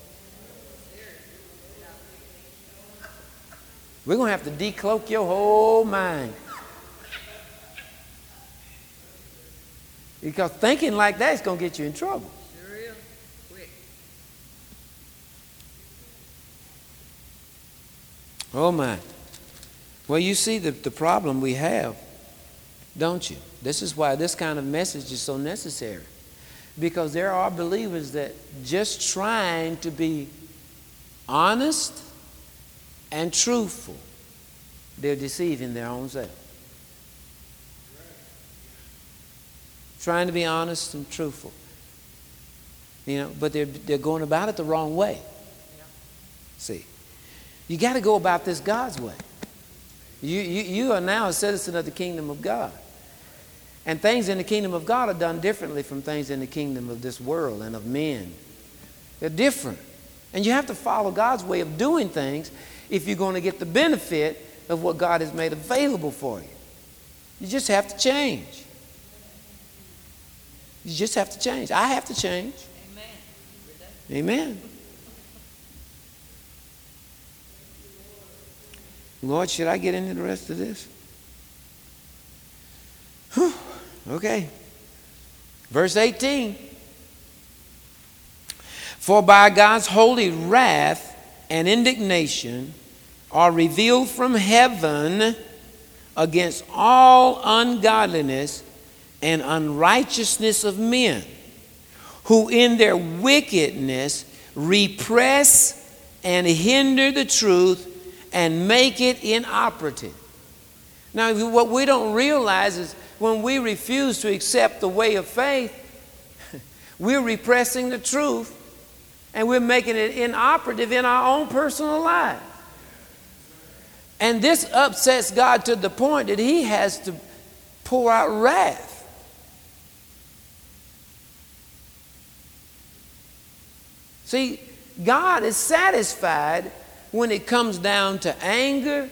We're going to have to decloak your whole mind. Because thinking like that is going to get you in trouble. Sure is. Quick. Oh, my. Well, you see the, the problem we have, don't you? This is why this kind of message is so necessary. Because there are believers that just trying to be honest and truthful, they're deceiving their own self. trying to be honest and truthful. You know, but they're, they're going about it the wrong way. See, you got to go about this God's way. You, you, you are now a citizen of the kingdom of God. And things in the kingdom of God are done differently from things in the kingdom of this world and of men. They're different. And you have to follow God's way of doing things if you're going to get the benefit of what God has made available for you. You just have to change. You just have to change. I have to change. Amen. Amen. Lord, should I get into the rest of this? Whew. Okay. Verse eighteen. For by God's holy wrath and indignation are revealed from heaven against all ungodliness and unrighteousness of men, who in their wickedness repress and hinder the truth and make it inoperative. Now, what we don't realize is when we refuse to accept the way of faith, we're repressing the truth and we're making it inoperative in our own personal life. And this upsets God to the point that he has to pour out wrath. See, God is satisfied when it comes down to anger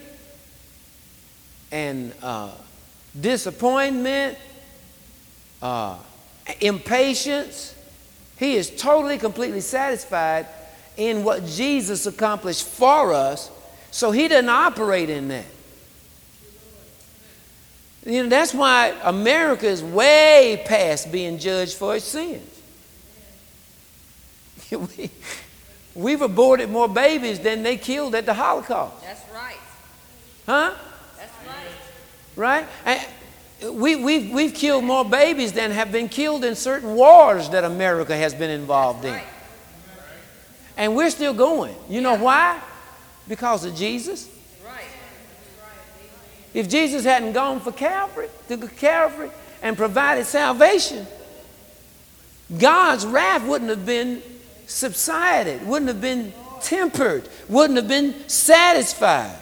and uh, disappointment, uh, impatience. He is totally, completely satisfied in what Jesus accomplished for us, so he doesn't operate in that. You know, that's why America is way past being judged for its sins. we, we've aborted more babies than they killed at the Holocaust. That's right. Huh? That's right. Right? And we, we've, we've killed more babies than have been killed in certain wars that America has been involved in. Right. And we're still going. You know why? Because of Jesus. Right. If Jesus hadn't gone for Calvary, to Calvary and provided salvation, God's wrath wouldn't have been subsided, wouldn't have been tempered, wouldn't have been satisfied.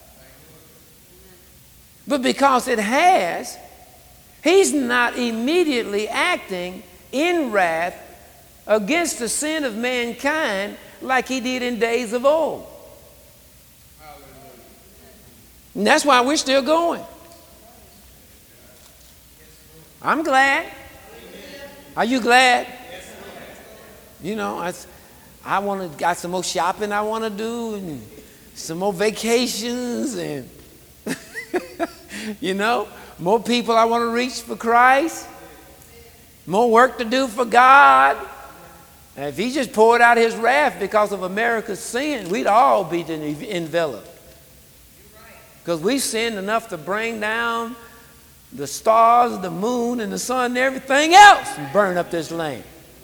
But because it has, he's not immediately acting in wrath against the sin of mankind like he did in days of old. And that's why we're still going. I'm glad. Are you glad? You know, I, I want to got some more shopping I want to do and some more vacations and you know, more people I want to reach for Christ, more work to do for God. And if he just poured out his wrath because of America's sin, we'd all be enveloped. Because we sinned enough to bring down the stars, the moon, and the sun, and everything else, and burn up this land.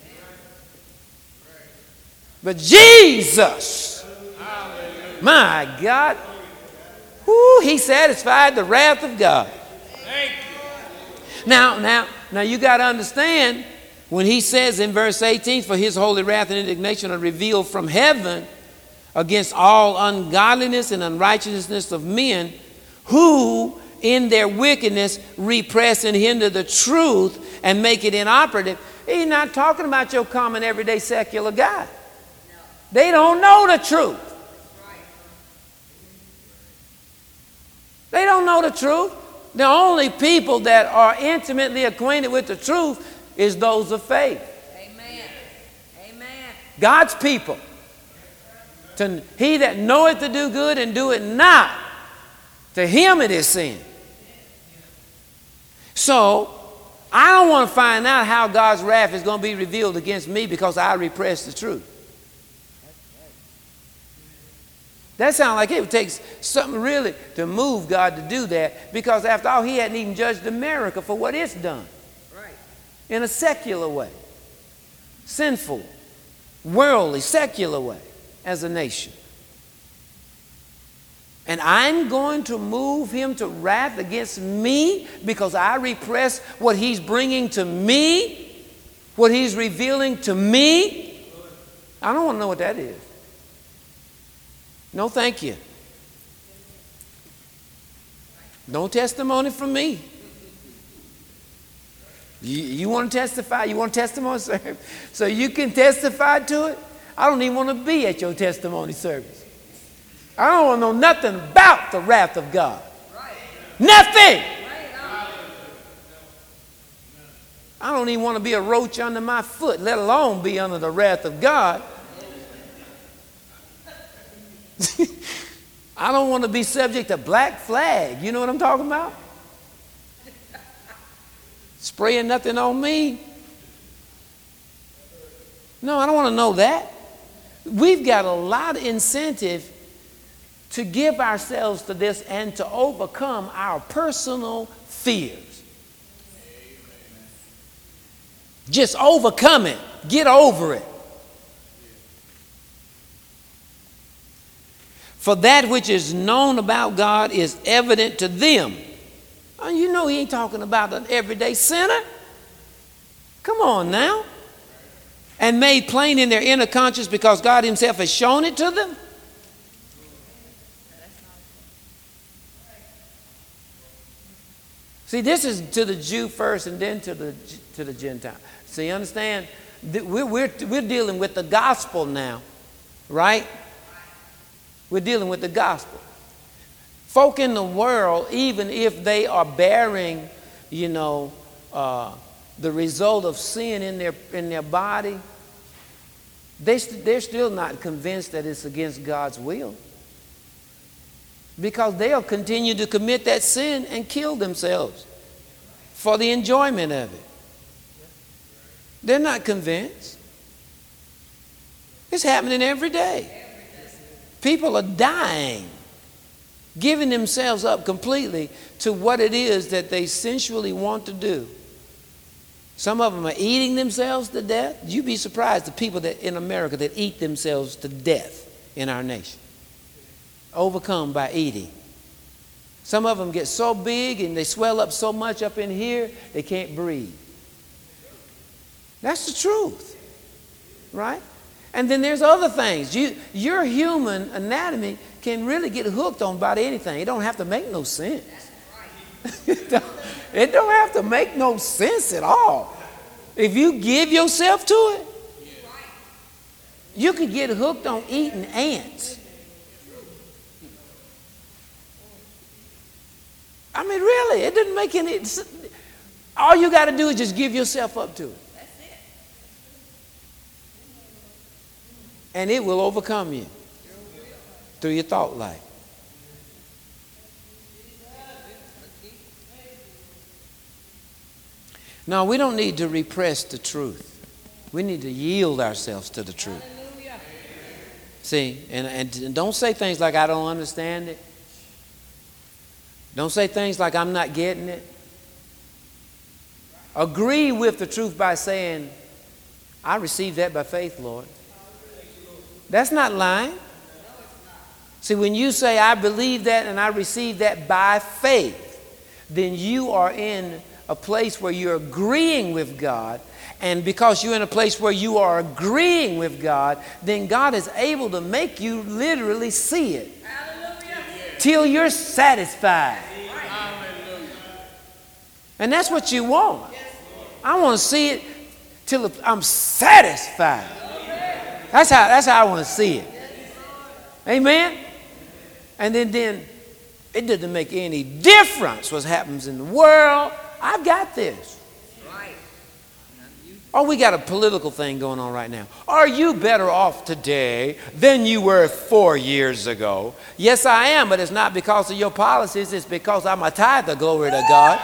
But Jesus, my God, whoo, he satisfied the wrath of God. Now, now, now you got to understand when he says in verse eighteen, for his holy wrath and indignation are revealed from heaven against all ungodliness and unrighteousness of men, who in their wickedness repress and hinder the truth and make it inoperative. He's not talking about your common everyday secular guy. They don't know the truth. They don't know the truth. The only people that are intimately acquainted with the truth is those of faith. Amen. Amen. God's people. To he that knoweth to do good and do it not, to him it is sin. So, I don't want to find out how God's wrath is going to be revealed against me because I repress the truth. That sounds like it takes something really to move God to do that, because after all, he hadn't even judged America for what it's done. Right. In a secular way. Sinful, worldly, secular way as a nation. And I'm going to move him to wrath against me because I repress what he's bringing to me, what he's revealing to me. I don't want to know what that is. No, thank you. No testimony from me. You, you want to testify? You want testimony service? So you can testify to it? I don't even want to be at your testimony service. I don't want to know nothing about the wrath of God. Right. Nothing. Right. I don't even want to be a roach under my foot, let alone be under the wrath of God. I don't want to be subject to black flag. You know what I'm talking about? Spraying nothing on me. No, I don't want to know that. We've got a lot of incentive to give ourselves to this and to overcome our personal fears. Just overcome it. Get over it. For that which is known about God is evident to them. Oh, you know he ain't talking about an everyday sinner. Come on now. And made plain in their inner conscience because God himself has shown it to them. See, this is to the Jew first and then to the to the Gentile. See, you understand? We're, we're, we're dealing with the gospel now, right? We're dealing with the gospel. Folk in the world, even if they are bearing, you know, uh, the result of sin in their in their body, they st- they're still not convinced that it's against God's will. Because they'll continue to commit that sin and kill themselves for the enjoyment of it. They're not convinced. It's happening every day. People are dying, giving themselves up completely to what it is that they sensually want to do. Some of them are eating themselves to death. You'd be surprised the people that in America that eat themselves to death in our nation. Overcome by eating. Some of them get so big and they swell up so much up in here they can't breathe. That's the truth, right? And then there's other things. You, your human anatomy can really get hooked on about anything. It don't have to make no sense. it, don't, it don't have to make no sense at all. If you give yourself to it, you could get hooked on eating ants. I mean, really, it didn't make any sense. All you got to do is just give yourself up to it. That's it. And it will overcome you through your thought life. Now, we don't need to repress the truth. We need to yield ourselves to the truth. Hallelujah. See, and, and don't say things like, I don't understand it. Don't say things like, I'm not getting it. Agree with the truth by saying, I received that by faith, Lord. That's not lying. See, when you say, I believe that and I received that by faith, then you are in a place where you're agreeing with God. And because you're in a place where you are agreeing with God, then God is able to make you literally see it. Till you're satisfied. And that's what you want. I want to see it till I'm satisfied. That's how, that's how I want to see it. Amen? And then, then it doesn't make any difference what happens in the world. I've got this. Oh, we got a political thing going on right now. Are you better off today than you were four years ago? Yes, I am, but it's not because of your policies. It's because I'm a tither, glory to God.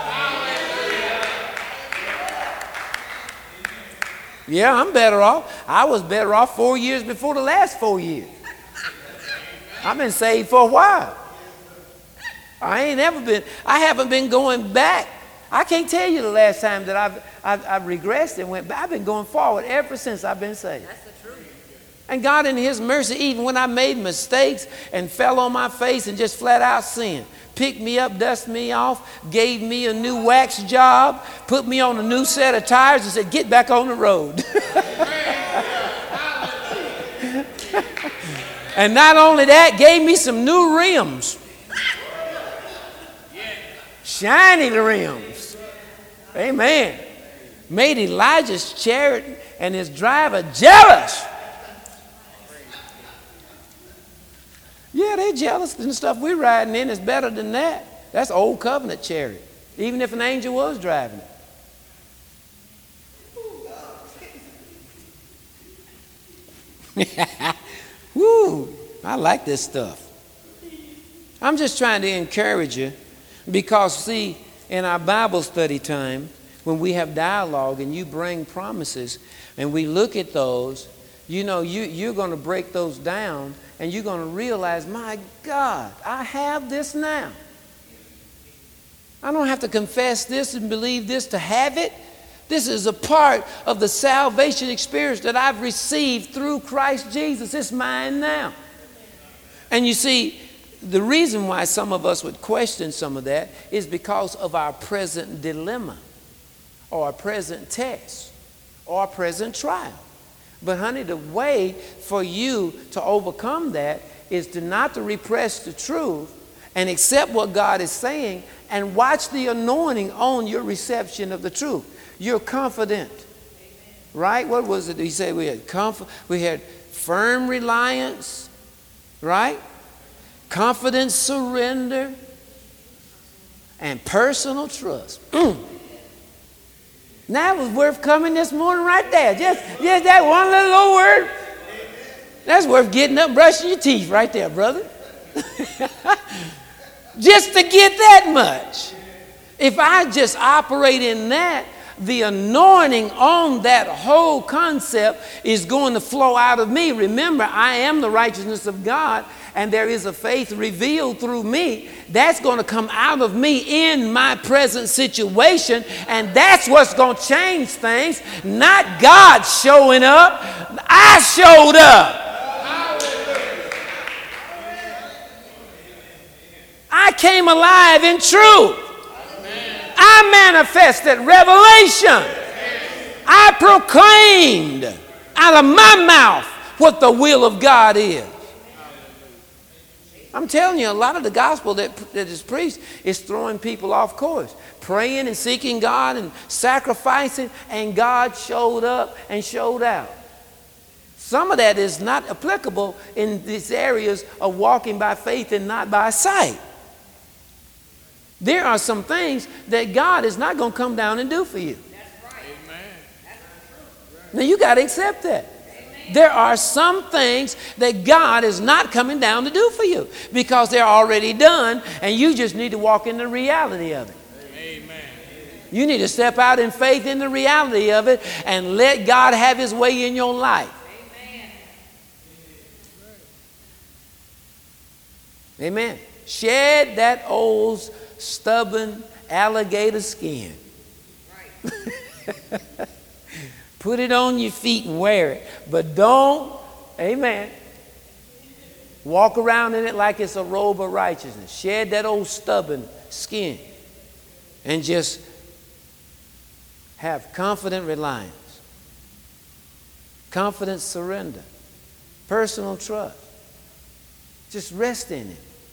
Yeah, I'm better off. I was better off four years before the last four years. I've been saved for a while. I ain't ever been, I haven't been going back. I can't tell you the last time that I've, I've, I've regressed and went back. I've been going forward ever since I've been saved. That's the truth. And God in his mercy, even when I made mistakes and fell on my face and just flat out sinned, picked me up, dusted me off, gave me a new wax job, put me on a new set of tires and said, get back on the road. And not only that, gave me some new rims. Shiny rims. Amen. Made Elijah's chariot and his driver jealous. Yeah, they're jealous and the stuff we're riding in is better than that. That's old covenant chariot, even if an angel was driving it. Woo, I like this stuff. I'm just trying to encourage you because, see, in our Bible study time, when we have dialogue and you bring promises and we look at those, you know, you, you're going to break those down and you're going to realize, my God, I have this now. I don't have to confess this and believe this to have it. This is a part of the salvation experience that I've received through Christ Jesus. It's mine now. And you see, the reason why some of us would question some of that is because of our present dilemma or our present test or our present trial. But honey, the way for you to overcome that is to not to repress the truth and accept what God is saying and watch the anointing on your reception of the truth. You're confident, right? What was it he said? We had comfort, we had firm reliance, right? Confident surrender and personal trust. Mm. That was worth coming this morning right there. Just, just that one little old word. That's worth getting up, brushing your teeth right there, brother. Just to get that much. If I just operate in that, the anointing on that whole concept is going to flow out of me. Remember, I am the righteousness of God, and there is a faith revealed through me. That's going to come out of me in my present situation, and that's what's going to change things. Not God showing up. I showed up. I came alive in truth. I manifested revelation. I proclaimed out of my mouth what the will of God is. I'm telling you, a lot of the gospel that, that is preached is throwing people off course. Praying and seeking God and sacrificing, and God showed up and showed out. Some of that is not applicable in these areas of walking by faith and not by sight. There are some things that God is not going to come down and do for you. That's right. Amen. Now you got to accept that. Amen. There are some things that God is not coming down to do for you because they're already done, and you just need to walk in the reality of it. Amen. You need to step out in faith in the reality of it and let God have his way in your life. Amen. Amen. Shed that old stubborn alligator skin. Right. Put it on your feet and wear it. But don't, amen, walk around in it like it's a robe of righteousness. Shed that old stubborn skin and just have confident reliance, confident surrender, personal trust. Just rest in it.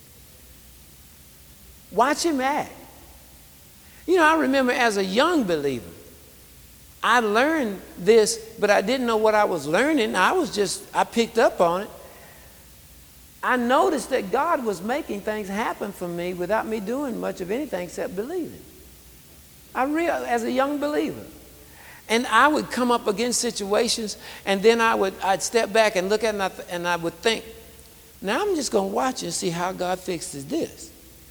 Watch him act. You know, I remember as a young believer, I learned this, but I didn't know what I was learning. I was just, I picked up on it. I noticed that God was making things happen for me without me doing much of anything except believing. I realized as a young believer. And I would come up against situations, and then I would, I'd step back and look at it, and I, and I would think, now I'm just going to watch and see how God fixes this.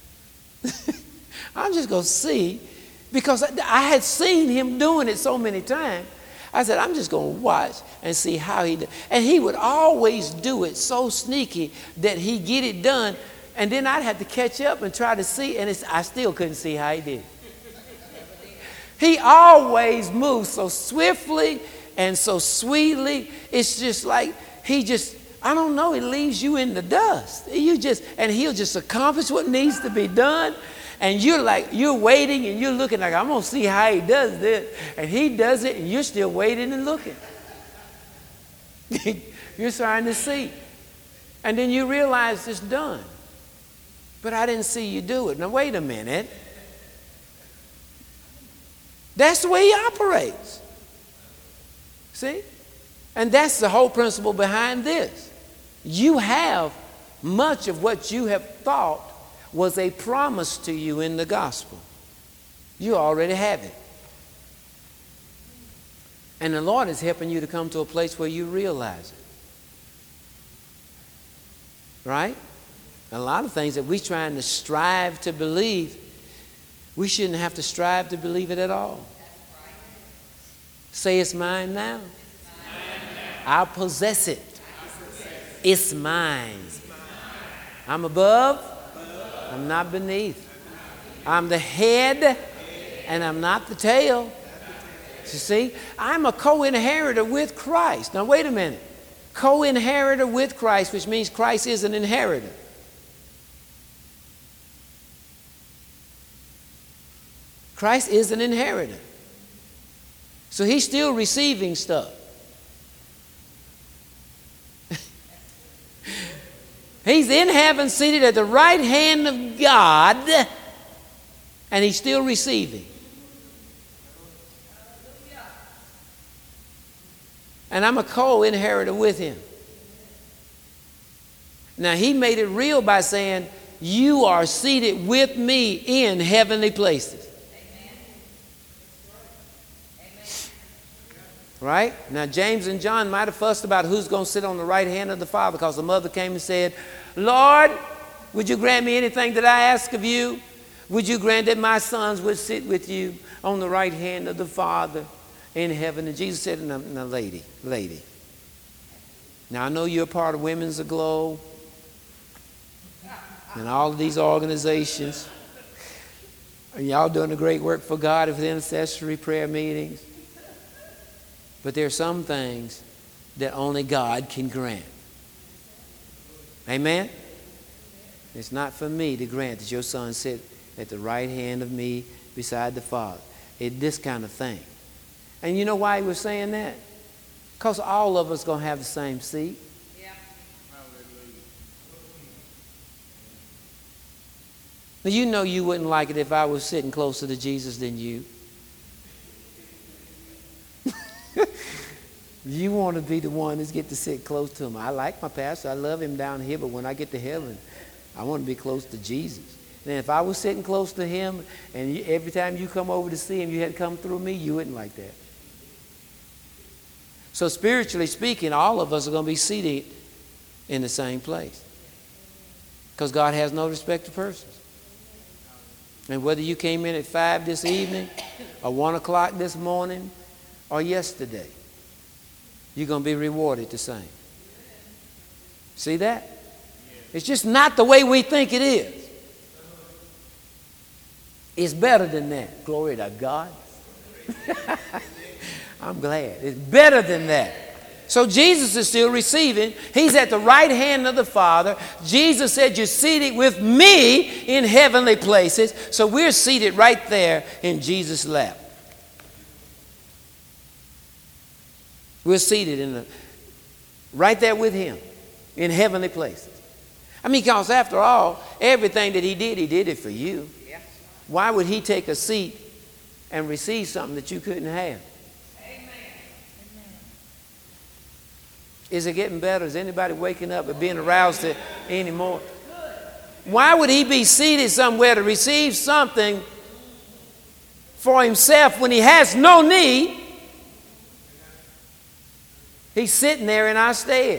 I'm just going to see, because I had seen him doing it so many times. I said, I'm just going to watch and see how he does. And he would always do it so sneaky that he get it done, and then I'd have to catch up and try to see, and it's, I still couldn't see how he did it. He always moves so swiftly and so sweetly. It's just like he just, I don't know, it leaves you in the dust. You just, and he'll just accomplish what needs to be done. And you're like, you're waiting and you're looking like, I'm going to see how he does this. And he does it and you're still waiting and looking. You're trying to see. And then you realize it's done. But I didn't see you do it. Now, wait a minute. That's the way he operates. See? And that's the whole principle behind this. You have much of what you have thought was a promise to you in the gospel. You already have it. And the Lord is helping you to come to a place where you realize it. Right? A lot of things that we're trying to strive to believe, we shouldn't have to strive to believe it at all. Say, it's mine now. I'll possess it. It's mine. I'm above. I'm not beneath. I'm the head and I'm not the tail. You see, I'm a co-inheritor with Christ. Now, wait a minute. Co-inheritor with Christ, which means Christ is an inheritor. Christ is an inheritor. So he's still receiving stuff. He's in heaven seated at the right hand of God, and he's still receiving. And I'm a co-inheritor with him. Now, he made it real by saying, you are seated with me in heavenly places. Right? Now, James and John might have fussed about who's going to sit on the right hand of the Father, because the mother came and said, Lord, would you grant me anything that I ask of you? Would you grant that my sons would sit with you on the right hand of the Father in heaven? And Jesus said, no, no, lady, lady. Now, I know you're a part of Women's Aglow and all of these organizations. And y'all doing a great work for God with intercessory prayer meetings. But there are some things that only God can grant. Amen? It's not for me to grant that your son sit at the right hand of me beside the Father. It's this kind of thing. And you know why he was saying that? Because all of us going to have the same seat. Yeah. Now, you know you wouldn't like it if I was sitting closer to Jesus than you. You want to be the one that's get to sit close to him. I like my pastor. I love him down here. But when I get to heaven, I want to be close to Jesus. And if I was sitting close to him and you, every time you come over to see him, you had to come through me, you wouldn't like that. So spiritually speaking, all of us are going to be seated in the same place. Because God has no respect to persons. And whether you came in at five this evening or one o'clock this morning or yesterday, you're going to be rewarded the same. See that? It's just not the way we think it is. It's better than that. Glory to God. I'm glad. It's better than that. So Jesus is still receiving. He's at the right hand of the Father. Jesus said, you're seated with me in heavenly places. So we're seated right there in Jesus' lap. We're seated in the, right there with him in heavenly places. I mean, because after all, everything that he did, he did it for you. Yeah. Why would he take a seat and receive something that you couldn't have? Amen. Is it getting better? Is anybody waking up and being aroused to anymore? Why would he be seated somewhere to receive something for himself when he has no need? He's sitting there in our stead.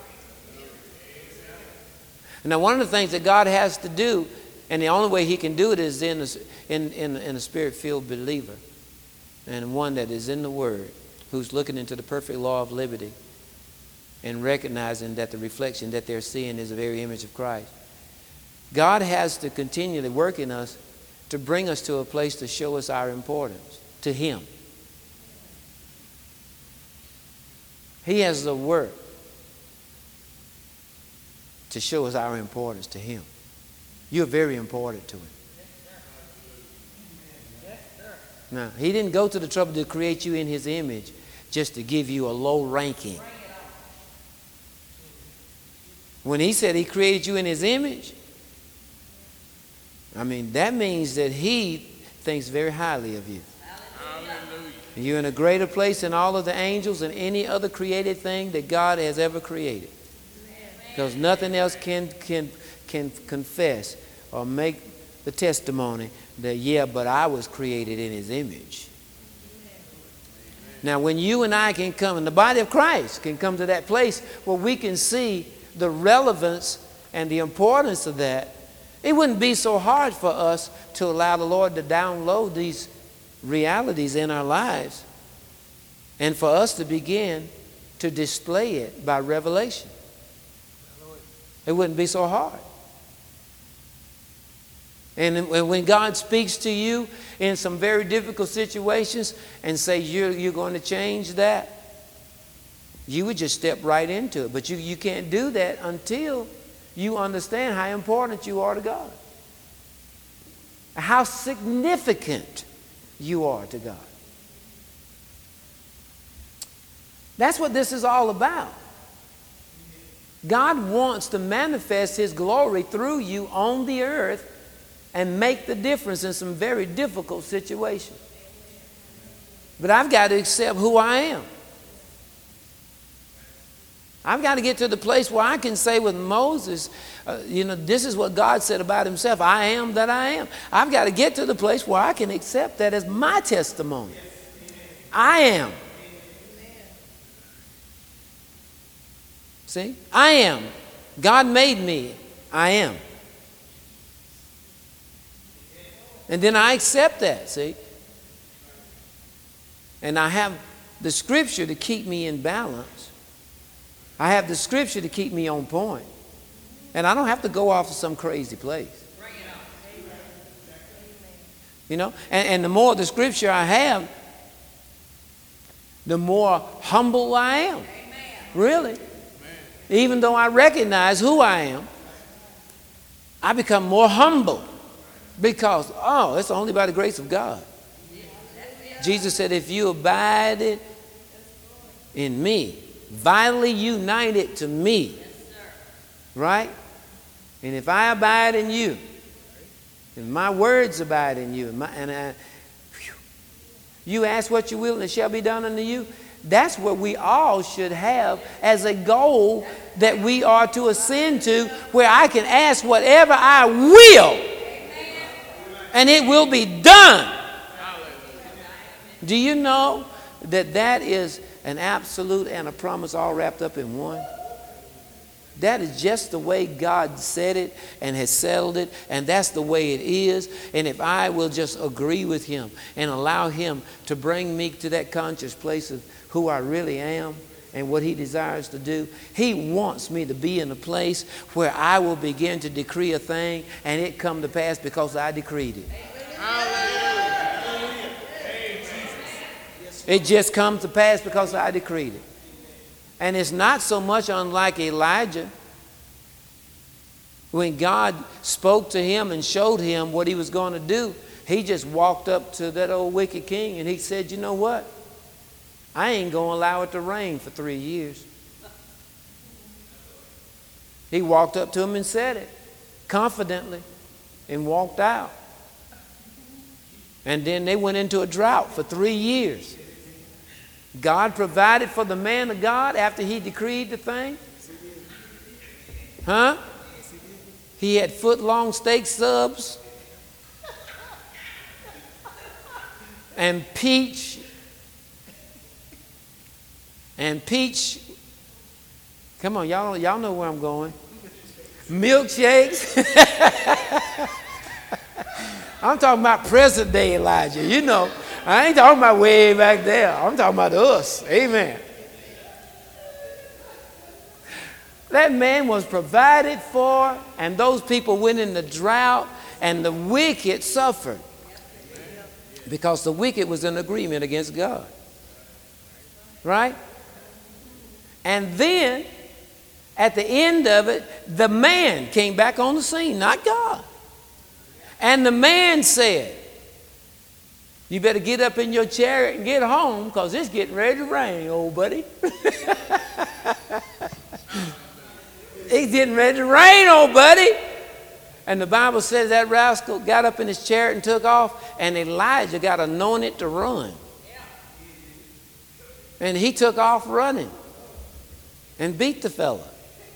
Now, one of the things that God has to do, and the only way he can do it is in a, in, in, in a spirit-filled believer, and one that is in the Word, who's looking into the perfect law of liberty and recognizing that the reflection that they're seeing is the very image of Christ. God has to continually work in us to bring us to a place to show us our importance to him. He has the work to show us our importance to him. You're very important to him. Now, he didn't go to the trouble to create you in his image just to give you a low ranking. When he said he created you in his image, I mean, that means that he thinks very highly of you. Hallelujah. You're in a greater place than all of the angels and any other created thing that God has ever created. Because nothing else can, can, can confess or make the testimony that, yeah, but I was created in his image. Now, when you and I can come, and the body of Christ can come to that place where we can see the relevance and the importance of that, it wouldn't be so hard for us to allow the Lord to download these realities in our lives and for us to begin to display it by revelation. It wouldn't be so hard. And when God speaks to you in some very difficult situations and say you're, you're going to change that, you would just step right into it. But you, you can't do that until you understand how important you are to God. How significant you are to God. That's what this is all about. God wants to manifest his glory through you on the earth and make the difference in some very difficult situations. But I've got to accept who I am. I've got to get to the place where I can say with Moses, uh, you know, this is what God said about himself. I am that I am. I've got to get to the place where I can accept that as my testimony. I am. See? I am. God made me. I am. And then I accept that, see? And I have the scripture to keep me in balance. I have the scripture to keep me on point. And I don't have to go off to some crazy place. You know? And, and the more the scripture I have, the more humble I am. Really. Even though I recognize who I am, I become more humble. Because, oh, it's only by the grace of God. Jesus said, if you abide in me, vitally united to me, right? And if I abide in you, and my words abide in you, and, my, and I, whew, you ask what you will and it shall be done unto you. That's what we all should have as a goal that we are to ascend to, where I can ask whatever I will. And it will be done. Do you know that that is an absolute and a promise all wrapped up in one? That is just the way God said it and has settled it, and that's the way it is. And if I will just agree with him and allow him to bring me to that conscious place of who I really am and what he desires to do, he wants me to be in a place where I will begin to decree a thing and it come to pass because I decreed it. Hallelujah. It just comes to pass because I decreed it. And it's not so much unlike Elijah. When God spoke to him and showed him what he was going to do, he just walked up to that old wicked king and he said, you know what? I ain't going to allow it to rain for three years. He walked up to him and said it confidently and walked out. And then they went into a drought for three years. God provided for the man of God after he decreed the thing. Huh? He had foot-long steak subs and peach and peach. Come on, y'all, y'all know where I'm going. Milkshakes. I'm talking about present day Elijah, you know. I ain't talking about way back there. I'm talking about us. Amen. That man was provided for, and those people went in the drought, and the wicked suffered. Because the wicked was in agreement against God. Right? And then At the end of it, the man came back on the scene, not God. And the man said, you better get up in your chariot and get home because it's getting ready to rain, old buddy. It's getting ready to rain, old buddy. And the Bible says that rascal got up in his chariot and took off, and Elijah got anointed to run. And he took off running and beat the fella.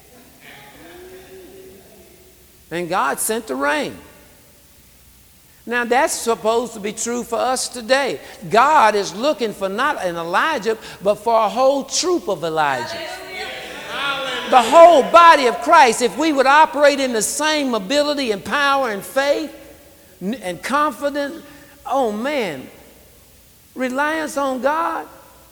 And God sent the rain. Now that's supposed to be true for us today. God is looking for not an Elijah, but for a whole troop of Elijahs. The whole body of Christ, if we would operate in the same ability and power and faith and confidence, oh man, reliance on God,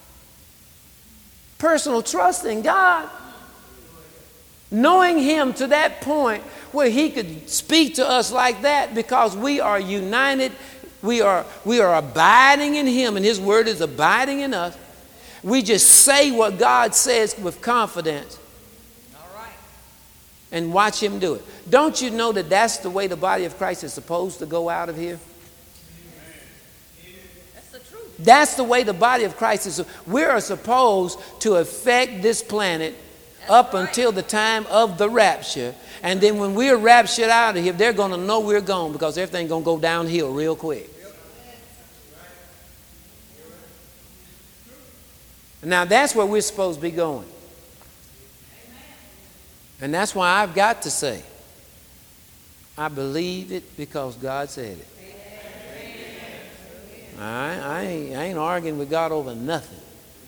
personal trust in God, knowing Him to that point where He could speak to us like that because we are united, we are, we are abiding in Him and His Word is abiding in us. We just say what God says with confidence. All right. And watch Him do it. Don't you know that that's the way the body of Christ is supposed to go out of here? That's the truth. That's the way the body of Christ is. We are supposed to affect this planet up until the time of the rapture. And then when we're raptured out of here, they're going to know we're gone because everything's going to go downhill real quick. Now that's where we're supposed to be going. And that's why I've got to say, I believe it because God said it. I, I, ain't, I ain't arguing with God over nothing.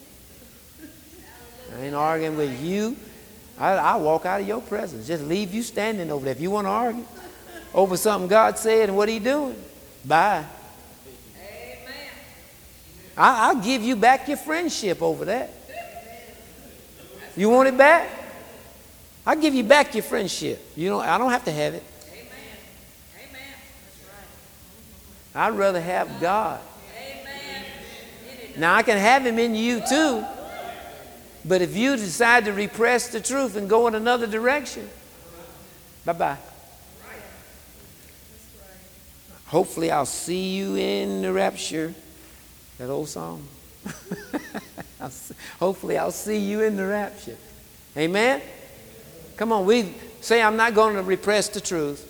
I ain't arguing with you. I, I'll walk out of your presence. Just leave you standing over there. If you want to argue over something God said and what He doing, bye. Amen. I, I'll give you back your friendship over that. You want it back? I'll give you back your friendship. You don't, I don't have to have it. Amen. Amen. That's right. I'd rather have God. Amen. Now I can have Him in you too. But if you decide to repress the truth and go in another direction, bye-bye. Hopefully I'll see you in the rapture. That old song. I'll see, hopefully I'll see you in the rapture. Amen? Come on, we say I'm not going to repress the truth.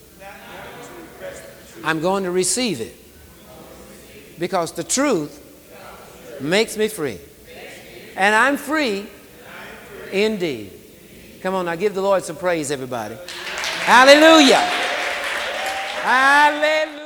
I'm going to receive it. Because the truth makes me free. And I'm free indeed. Come on, now give the Lord some praise, everybody. Hallelujah. Hallelujah.